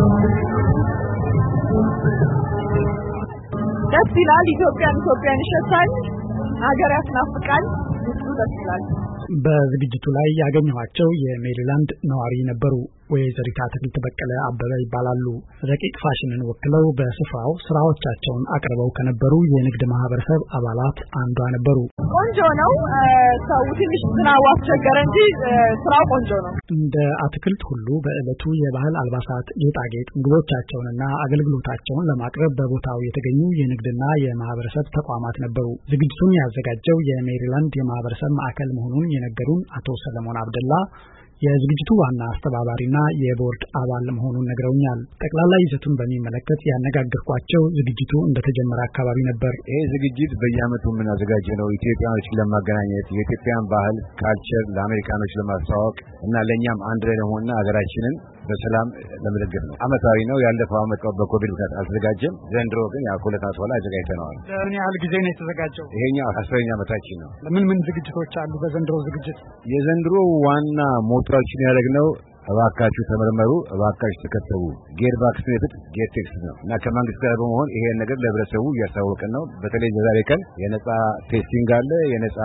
ደስ ይላል። ኢትዮጵያን ይሸታል። ሀገር ያስናፍቃል። ደስ ይላል። በዝግጅቱ ላይ ያገኘኋቸው የሜሪላንድ ነዋሪ ነበሩ። ወይዘሪት አትክልት በቀለ አበበ ይባላሉ። ረቂቅ ፋሽንን ወክለው በስፍራው ስራዎቻቸውን አቅርበው ከነበሩ የንግድ ማህበረሰብ አባላት አንዷ ነበሩ። ቆንጆ ነው። ሰው ትንሽ ዝናቡ አስቸገረ እንጂ ስራው ቆንጆ ነው። እንደ አትክልት ሁሉ በዕለቱ የባህል አልባሳት፣ ጌጣጌጥ፣ ምግቦቻቸውንና አገልግሎታቸውን ለማቅረብ በቦታው የተገኙ የንግድና የማህበረሰብ ተቋማት ነበሩ። ዝግጅቱን ያዘጋጀው የሜሪላንድ የማህበረሰብ ማዕከል መሆኑን የነገሩን አቶ ሰለሞን አብደላ የዝግጅቱ ዋና አስተባባሪና የቦርድ አባል መሆኑን ነግረውኛል። ጠቅላላ ይዘቱን በሚመለከት ያነጋገርኳቸው ዝግጅቱ እንደተጀመረ አካባቢ ነበር። ይሄ ዝግጅት በየዓመቱ የምናዘጋጀው ነው። ኢትዮጵያኖችን ለማገናኘት የኢትዮጵያን ባህል ካልቸር ለአሜሪካኖች ለማስተዋወቅ እና ለኛም አንድ ላይ ለመሆንና ሀገራችንን በሰላም ለመደገፍ ነው። አመታዊ ነው። ያለፈው አመት በኮቪድ ምክንያት አልተዘጋጀም። ዘንድሮ ግን ያው ከሁለት ዓመት በኋላ አዘጋጅተነዋል። ምን ያህል ጊዜ ነው የተዘጋጀው? ይሄኛው 10ኛ ዓመታችን ነው። ምን ዝግጅቶች አሉ በዘንድሮ ዝግጅት? የዘንድሮ ዋና ሞቷችን ያደረግነው እባካችሁ ተመርመሩ፣ እባካችሁ ተከተቡ፣ ጌት ቫክሲኔትድ ጌት ቴስት ነው እና ከመንግስት ጋር በመሆን ይሄን ነገር ለህብረተሰቡ እያሳወቅን ነው። በተለይ በዛሬ ቀን የነጻ ቴስቲንግ አለ፣ የነጻ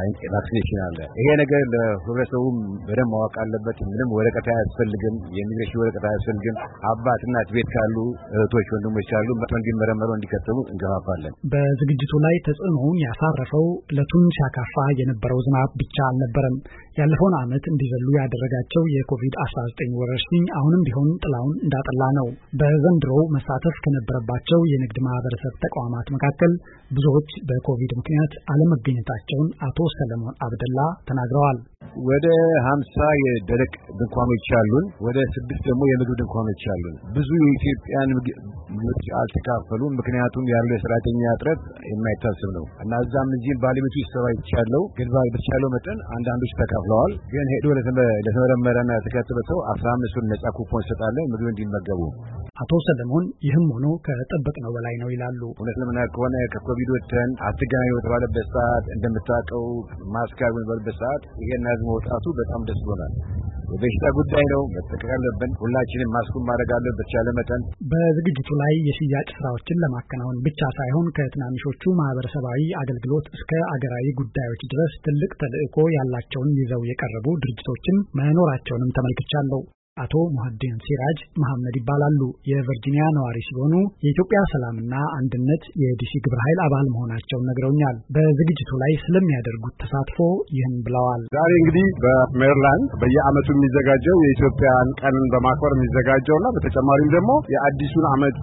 ቫክሲኔሽን አለ። ይሄ ነገር ለህብረተሰቡ በደንብ ማወቅ አለበት። ምንም ወረቀት አያስፈልግም፣ የኢሚግሬሽን ወረቀት አያስፈልግም። አባት እናት ቤት ካሉ እህቶች ወንድሞች ካሉ እንዲመረመሩ እንዲከተቡ እንገፋፋለን። በዝግጅቱ ላይ ተጽዕኖውን ያሳረፈው ዕለቱን ሲያካፋ የነበረው ዝናብ ብቻ አልነበረም። ያለፈውን ዓመት እንዲዘሉ ያደረጋቸው የኮቪድ-19 ወረርሽኝ አሁንም ቢሆን ጥላውን እንዳጠላ ነው። በዘንድሮው መሳተፍ ከነበረባቸው የንግድ ማህበረሰብ ተቋማት መካከል ብዙዎች በኮቪድ ምክንያት አለመገኘታቸውን አቶ ሰለሞን አብደላ ተናግረዋል። ወደ 50 የደረቅ ድንኳኖች አሉን፣ ወደ 6 ደግሞ የምግብ ድንኳኖች አሉን። ብዙ የኢትዮጵያን ምግቦች አልተካፈሉም። ምክንያቱም ያለው የሰራተኛ እጥረት የማይታሰብ ነው እና እዛም እዚህም ባለቤቱ ይሰራ ይቻለው ግን በተቻለው መጠን አንዳንዶች ተካፍለዋል። ግን ሄዶ ለተመረመረና የተከተበ ሰው 15 ብር ነጻ ኩፖን ሰጣለን ምግብ እንዲመገቡ። አቶ ሰለሞን ይህም ሆኖ ከጠበቅነው በላይ ነው ይላሉ። እውነት ለመናገር ከሆነ ከኮቪድ ወጥተን አትገናኙ በተባለበት ሰዓት እንደምታውቀው ማስክ አድርጉ በተባለበት ሰዓት ይሄን ህዝብ መውጣቱ በጣም ደስ ብሎናል። የበሽታ ጉዳይ ነው፣ መጠንቀቅ አለብን። ሁላችንም ማስኩን ማድረግ አለብን በተቻለ መጠን። በዝግጅቱ ላይ የሽያጭ ስራዎችን ለማከናወን ብቻ ሳይሆን ከትናንሾቹ ማህበረሰባዊ አገልግሎት እስከ አገራዊ ጉዳዮች ድረስ ትልቅ ተልዕኮ ያላቸውን ይዘው የቀረቡ ድርጅቶችን መኖራቸውንም ተመልክቻለሁ። አቶ ሙሀዲን ሲራጅ መሐመድ ይባላሉ። የቨርጂኒያ ነዋሪ ሲሆኑ የኢትዮጵያ ሰላምና አንድነት የዲሲ ግብረ ኃይል አባል መሆናቸውን ነግረውኛል። በዝግጅቱ ላይ ስለሚያደርጉት ተሳትፎ ይህን ብለዋል። ዛሬ እንግዲህ በሜሪላንድ በየዓመቱ የሚዘጋጀው የኢትዮጵያን ቀንን በማክበር የሚዘጋጀውና በተጨማሪም ደግሞ የአዲሱን ዓመት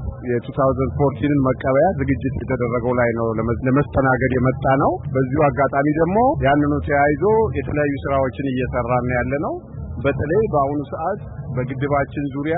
የ2014ን መቀበያ ዝግጅት የተደረገው ላይ ነው ለመስተናገድ የመጣ ነው። በዚሁ አጋጣሚ ደግሞ ያንኑ ተያይዞ የተለያዩ ስራዎችን እየሰራን ያለ ነው። በተለይ በአሁኑ ሰዓት በግድባችን ዙሪያ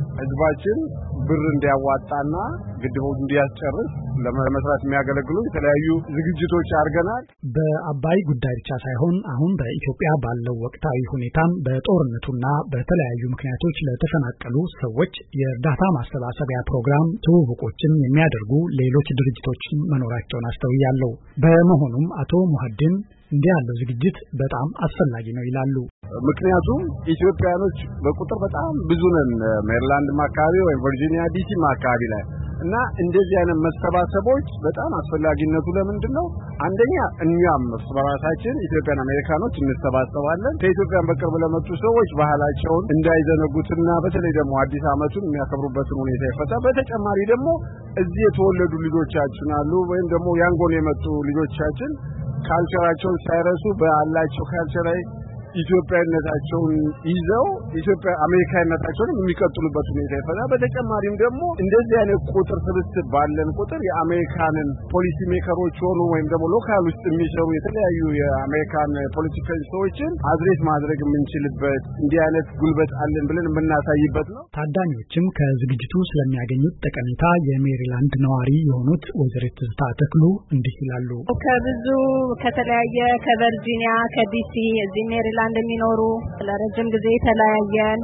ህዝባችን ብር እንዲያዋጣና ግድቡን እንዲያስጨርስ ለመስራት የሚያገለግሉ የተለያዩ ዝግጅቶች አድርገናል። በአባይ ጉዳይ ብቻ ሳይሆን አሁን በኢትዮጵያ ባለው ወቅታዊ ሁኔታም በጦርነቱና በተለያዩ ምክንያቶች ለተፈናቀሉ ሰዎች የእርዳታ ማሰባሰቢያ ፕሮግራም ትውውቆችን የሚያደርጉ ሌሎች ድርጅቶች መኖራቸውን አስተውያለሁ። በመሆኑም አቶ ሙሀዲን እንዲህ ያለው ዝግጅት በጣም አስፈላጊ ነው ይላሉ። ምክንያቱም ኢትዮጵያኖች በቁጥር በጣም ብዙ ነን፣ ሜሪላንድ አካባቢ ወይም ቨርጂኒያ ዲሲ አካባቢ ላይ እና እንደዚህ አይነት መሰባሰቦች በጣም አስፈላጊነቱ ለምንድነው? አንደኛ እኛም እርስ በራሳችን ኢትዮጵያን አሜሪካኖች እንሰባሰባለን። ከኢትዮጵያን በቅርብ ለመጡ ሰዎች ባህላቸውን እንዳይዘነጉትና በተለይ ደግሞ አዲስ ዓመቱን የሚያከብሩበትን ሁኔታ ይፈታ። በተጨማሪ ደግሞ እዚህ የተወለዱ ልጆቻችን አሉ ወይም ደግሞ ያንጎን የመጡ ልጆቻችን ካልቸራቸውን ሳይረሱ ባላቸው ካልቸር ላይ ኢትዮጵያዊነታቸውን ይዘው ኢትዮጵያ አሜሪካዊነታቸውን የሚቀጥሉበት ሁኔታ ይፈጠራል። በተጨማሪም ደግሞ እንደዚህ አይነት ቁጥር ስብስብ ባለን ቁጥር የአሜሪካንን ፖሊሲ ሜከሮች ሆኑ ወይም ደግሞ ሎካል ውስጥ የሚሰሩ የተለያዩ የአሜሪካን ፖለቲካል ሰዎችን አድሬስ ማድረግ የምንችልበት እንዲህ አይነት ጉልበት አለን ብለን የምናሳይበት ነው። ታዳሚዎችም ከዝግጅቱ ስለሚያገኙት ጠቀሜታ የሜሪላንድ ነዋሪ የሆኑት ወይዘሪት ትዝታ ተክሉ እንዲህ ይላሉ። ከብዙ ከተለያየ ከቨርጂኒያ ከዲሲ እዚህ ሜሪላንድ እንደሚኖሩ ለረጅም ጊዜ ተለያየን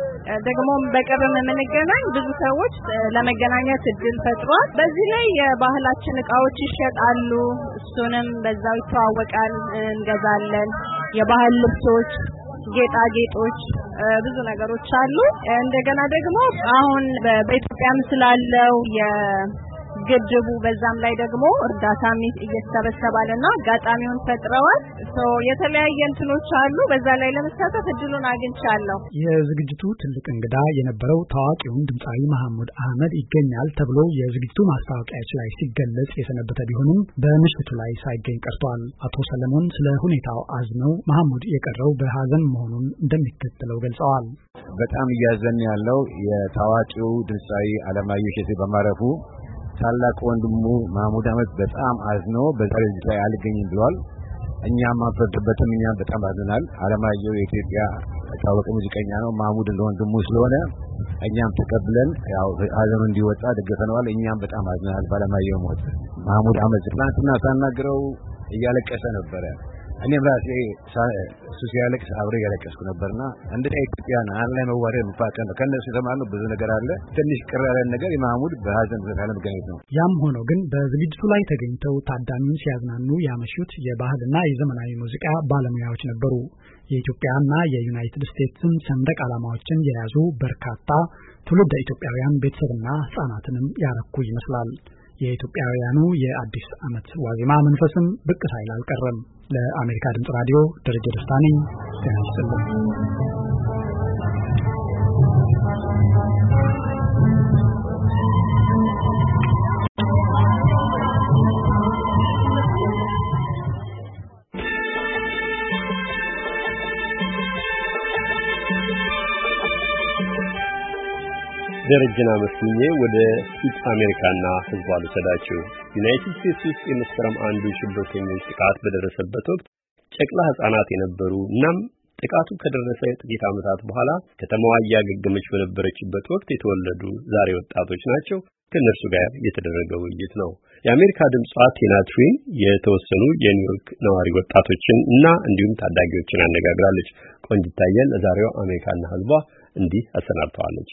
ደግሞ በቅርብ የምንገናኝ ብዙ ሰዎች ለመገናኘት እድል ፈጥሯል። በዚህ ላይ የባህላችን እቃዎች ይሸጣሉ፣ እሱንም በዛው ይተዋወቃል፣ እንገዛለን። የባህል ልብሶች፣ ጌጣጌጦች፣ ብዙ ነገሮች አሉ። እንደገና ደግሞ አሁን በኢትዮጵያም ስላለው ግድቡ በዛም ላይ ደግሞ እርዳታም እየተሰበሰባልና አጋጣሚውን ፈጥረዋል። የተለያየ እንትኖች አሉ። በዛ ላይ ለመሳተፍ እድሉን አግኝቻለሁ። የዝግጅቱ ትልቅ እንግዳ የነበረው ታዋቂውን ድምጻዊ መሐሙድ አህመድ ይገኛል ተብሎ የዝግጅቱ ማስታወቂያዎች ላይ ሲገለጽ የሰነበተ ቢሆንም በምሽቱ ላይ ሳይገኝ ቀርቷል። አቶ ሰለሞን ስለ ሁኔታው አዝነው መሐሙድ የቀረው በሀዘን መሆኑን እንደሚከተለው ገልጸዋል። በጣም እያዘን ያለው የታዋቂው ድምጻዊ አለማየሁ እሸቴ በማረፉ ታላቅ ወንድሙ መሐሙድ አህመድ በጣም አዝኖ በዛሬው ዝግጅት ላይ አልገኝም ብሏል። እኛም አንፈርድበትም፣ እኛም በጣም አዝናል። አለማየሁ የኢትዮጵያ ታዋቂ ሙዚቀኛ ነው። መሐሙድ ለወንድሙ ስለሆነ እኛም ተቀብለን ያው ሀዘኑ እንዲወጣ ደግፈነዋል። እኛም በጣም አዝናል ባለማየሁ ሞት። መሐሙድ አህመድ ትናንትና ሳናግረው እያለቀሰ ነበረ። እኔም ራሴ እሱ ሲያለቅስ አብሬ ያለቀስኩ ነበርና እንደ ኢትዮጵያን አንድ ላይ መዋደድ መፋቀር ከነሱ የተማርነው ብዙ ነገር አለ። ትንሽ ቅር ያለን ነገር የማህሙድ በሀዘን ብዛት መገኘት ነው። ያም ሆኖ ግን በዝግጅቱ ላይ ተገኝተው ታዳሚውን ሲያዝናኑ ያመሹት የባህልና የዘመናዊ ሙዚቃ ባለሙያዎች ነበሩ። የኢትዮጵያና የዩናይትድ ስቴትስን ሰንደቅ ዓላማዎችን የያዙ በርካታ ትውልደ ኢትዮጵያውያን ቤተሰብና ህጻናትንም ያረኩ ይመስላል። የኢትዮጵያውያኑ የአዲስ ዓመት ዋዜማ መንፈስም ብቅ ሳይል አልቀረም። ለአሜሪካ ድምጽ ራዲዮ ደረጀ ደስታ ነኝ። ጤና ይስጥልኝ። ደረጀና መስኘ ወደ አሜሪካና ህዝቧ ልሰዳቸው። ዩናይትድ ስቴትስ ውስጥ የመስከረም አንዱ ሽብርተኞች ጥቃት በደረሰበት ወቅት ጨቅላ ህጻናት የነበሩ እናም ጥቃቱ ከደረሰ ጥቂት ዓመታት በኋላ ከተማዋ ያገገመች በነበረችበት ወቅት የተወለዱ ዛሬ ወጣቶች ናቸው። ከነርሱ ጋር የተደረገ ውይይት ነው። የአሜሪካ ድምጿ ቴና ትሪን የተወሰኑ የኒውዮርክ ነዋሪ ወጣቶችን እና እንዲሁም ታዳጊዎችን አነጋግራለች። ቆንጅታየን ለዛሬው አሜሪካና ህዝቧ እንዲህ አሰናድተዋለች።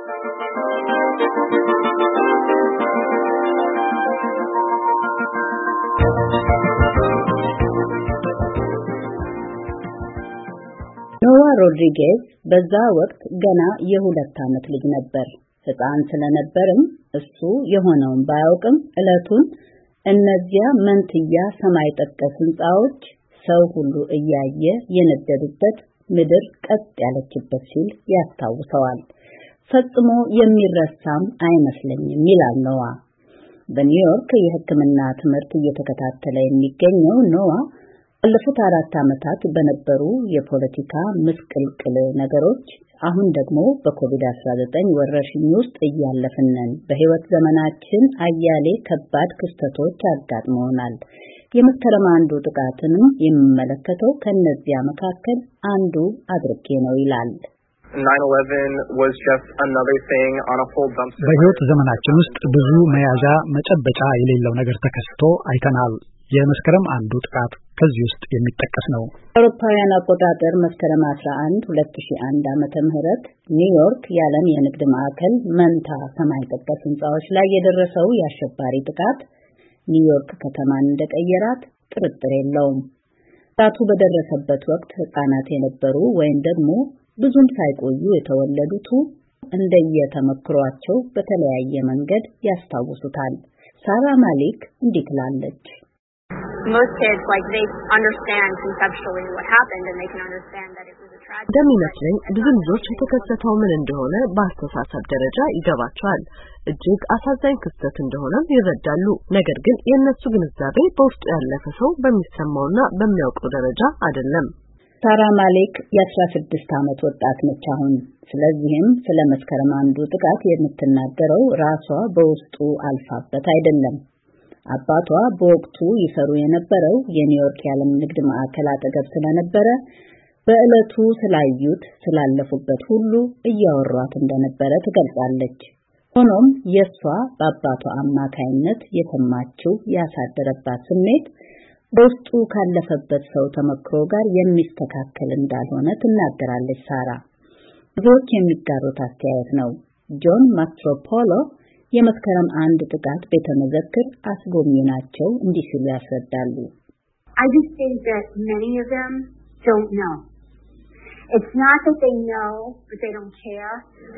ኖዋ ሮድሪጌዝ በዛ ወቅት ገና የ2 ዓመት ልጅ ነበር። ህፃን ስለነበርም እሱ የሆነውን ባያውቅም እለቱን እነዚያ መንትያ ሰማይ ጠቀስ ህንጻዎች ሰው ሁሉ እያየ የነደዱበት ምድር ቀጥ ያለችበት ሲል ያስታውሰዋል። ፈጽሞ የሚረሳም አይመስለኝም ይላል ኖዋ። በኒውዮርክ የሕክምና ትምህርት እየተከታተለ የሚገኘው ኖዋ ባለፉት 4 ዓመታት በነበሩ የፖለቲካ ምስቅልቅል ነገሮች አሁን ደግሞ በኮቪድ-19 ወረርሽኝ ውስጥ እያለፍን ነን። በህይወት ዘመናችን አያሌ ከባድ ክስተቶች አጋጥመውናል። የመስከረም አንዱ ጥቃትንም የሚመለከተው ከነዚያ መካከል አንዱ አድርጌ ነው ይላል። 9/11 was just another thing on a whole dumpster. በህይወት ዘመናችን ውስጥ ብዙ መያዣ መጨበጫ የሌለው ነገር ተከስቶ አይተናል። የመስከረም አንዱ ጥቃት ከዚህ ውስጥ የሚጠቀስ ነው። አውሮፓውያን አቆጣጠር መስከረም 11 2001 ዓመተ ምህረት ኒውዮርክ የዓለም የንግድ ማዕከል መንታ ሰማይ ጠቀስ ህንጻዎች ላይ የደረሰው የአሸባሪ ጥቃት ኒውዮርክ ከተማን እንደቀየራት ጥርጥር የለውም። ጥቃቱ በደረሰበት ወቅት ህፃናት የነበሩ ወይም ደግሞ ብዙም ሳይቆዩ የተወለዱት እንደየተመክሯቸው በተለያየ መንገድ ያስታውሱታል። ሳራ ማሊክ እንዲህ ትላለች። Most kids they understand conceptually what happened and they can understand that it was a tragedy. እንደሚመስለኝ ብዙ ልጆች የተከሰተው ምን እንደሆነ በአስተሳሰብ ደረጃ ይገባቸዋል። እጅግ አሳዛኝ ክስተት እንደሆነ ይረዳሉ። ነገር ግን የእነሱ ግንዛቤ በውስጡ ያለፈ ሰው በሚሰማውና በሚያውቀው ደረጃ አይደለም። ሳራ ማሊክ የ16 ዓመት ወጣት ነች አሁን። ስለዚህም ስለ መስከረም አንዱ ጥቃት የምትናገረው ራሷ በውስጡ አልፋበት አይደለም። አባቷ በወቅቱ ይሰሩ የነበረው የኒውዮርክ የዓለም ንግድ ማዕከል አጠገብ ስለነበረ በእለቱ ስላዩት ስላለፉበት ሁሉ እያወሯት እንደነበረ ትገልጻለች። ሆኖም የሷ በአባቷ አማካይነት የተማችው ያሳደረባት ስሜት በውስጡ ካለፈበት ሰው ተመክሮ ጋር የሚስተካከል እንዳልሆነ ትናገራለች ሳራ። ብዙዎች የሚጋሩት አስተያየት ነው። ጆን ማስትሮፖሎ የመስከረም አንድ ጥቃት ቤተመዘክር አስጎብኚ ናቸው። እንዲህ ሲሉ ያስረዳሉ። I just think that many of them don't know. It's not that they know but they don't care.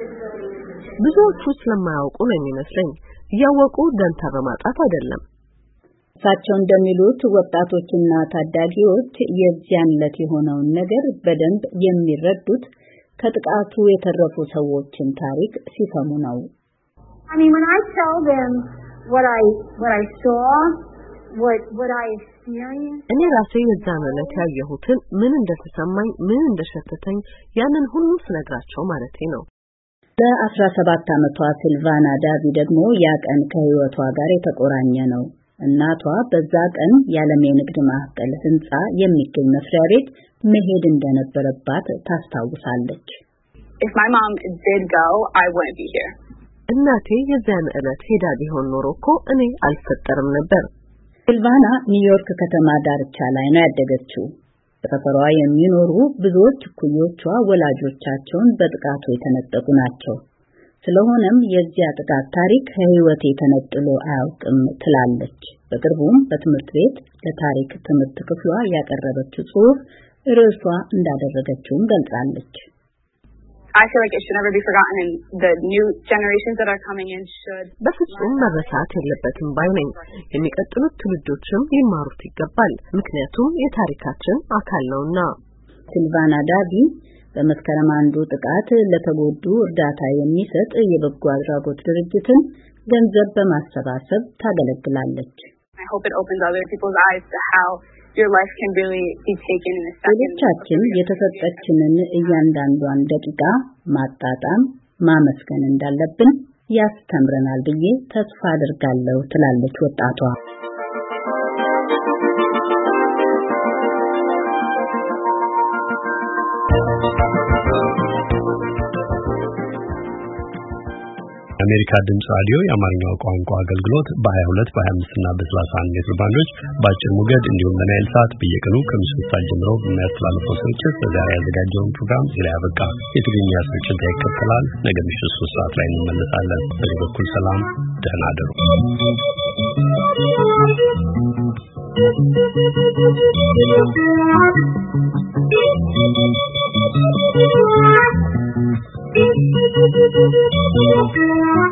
ብዙዎቹ ስለማያውቁ ነው የሚመስለኝ። እያወቁ ደንታ በማጣት አይደለም። እሳቸው እንደሚሉት ወጣቶችና ታዳጊዎች የዚያን ዕለት የሆነውን ነገር በደንብ የሚረዱት ከጥቃቱ የተረፉ ሰዎችን ታሪክ ሲሰሙ ነው። I mean, when I tell them what I saw, what I experienced. እኔ ራሴ የዛን ዕለት ያየሁትን ምን እንደተሰማኝ ምን እንደሸተተኝ ያንን ሁሉ ስነግራቸው ማለቴ ነው። ለ17 ዓመቷ ሲልቫና ዳቪ ደግሞ ያ ቀን ከህይወቷ ጋር የተቆራኘ ነው። እናቷ በዛ ቀን የዓለም የንግድ ማዕከል ህንጻ የሚገኝ መስሪያ ቤት መሄድ እንደነበረባት ታስታውሳለች። If my mom did go, I wouldn't be here. እናቴ የዛን ዕለት ሄዳ ቢሆን ኖሮ እኮ እኔ አልፈጠርም ነበር። ሲልቫና ኒውዮርክ ከተማ ዳርቻ ላይ ነው ያደገችው። በሰፈሯ የሚኖሩ ብዙዎች እኩዮቿ ወላጆቻቸውን በጥቃቱ የተነጠቁ ናቸው። ስለሆነም የዚያ ጥቃት ታሪክ ከህይወቴ ተነጥሎ አያውቅም ትላለች። በቅርቡም በትምህርት ቤት ለታሪክ ትምህርት ክፍሏ ያቀረበችው ጽሑፍ ርዕሷ እንዳደረገችውም ገልጻለች። I feel like it should never be forgotten, and the new generations that are coming in should. በፍጹም መረሳት የለበትም ባይ ነኝ። የሚቀጥሉት ትውልዶችም ሊማሩት ይገባል፣ ምክንያቱም የታሪካችን አካል ነውና። ሲልቫና ዳቢ በመስከረም አንዱ ጥቃት ለተጎዱ እርዳታ የሚሰጥ የበጎ አድራጎት ድርጅትን ገንዘብ በማሰባሰብ ታገለግላለች። I hope it opens other people's eyes to how your life can really be taken in a second. ሌሎቻችን የተሰጠችንን እያንዳንዷን ደቂቃ ማጣጣም ማመስገን እንዳለብን ያስተምረናል ብዬ ተስፋ አድርጋለሁ ትላለች ወጣቷ። የአሜሪካ ድምጽ ራዲዮ የአማርኛው ቋንቋ አገልግሎት በ22 በ25 እና በ31 ሜትር ባንዶች በአጭር ሞገድ እንዲሁም በናይል ሳት በየቀኑ ከምሽቱ ሰዓት ጀምሮ በሚያስተላልፈው ስርጭት በዛሬ ያዘጋጀውን ፕሮግራም እዚህ ላይ ያበቃ። የትግርኛ ስርጭት ይቀጥላል። ነገ ምሽት 3 ሰዓት ላይ እንመለሳለን። በዚህ በኩል ሰላም፣ ደህና እደሩ። Thank you.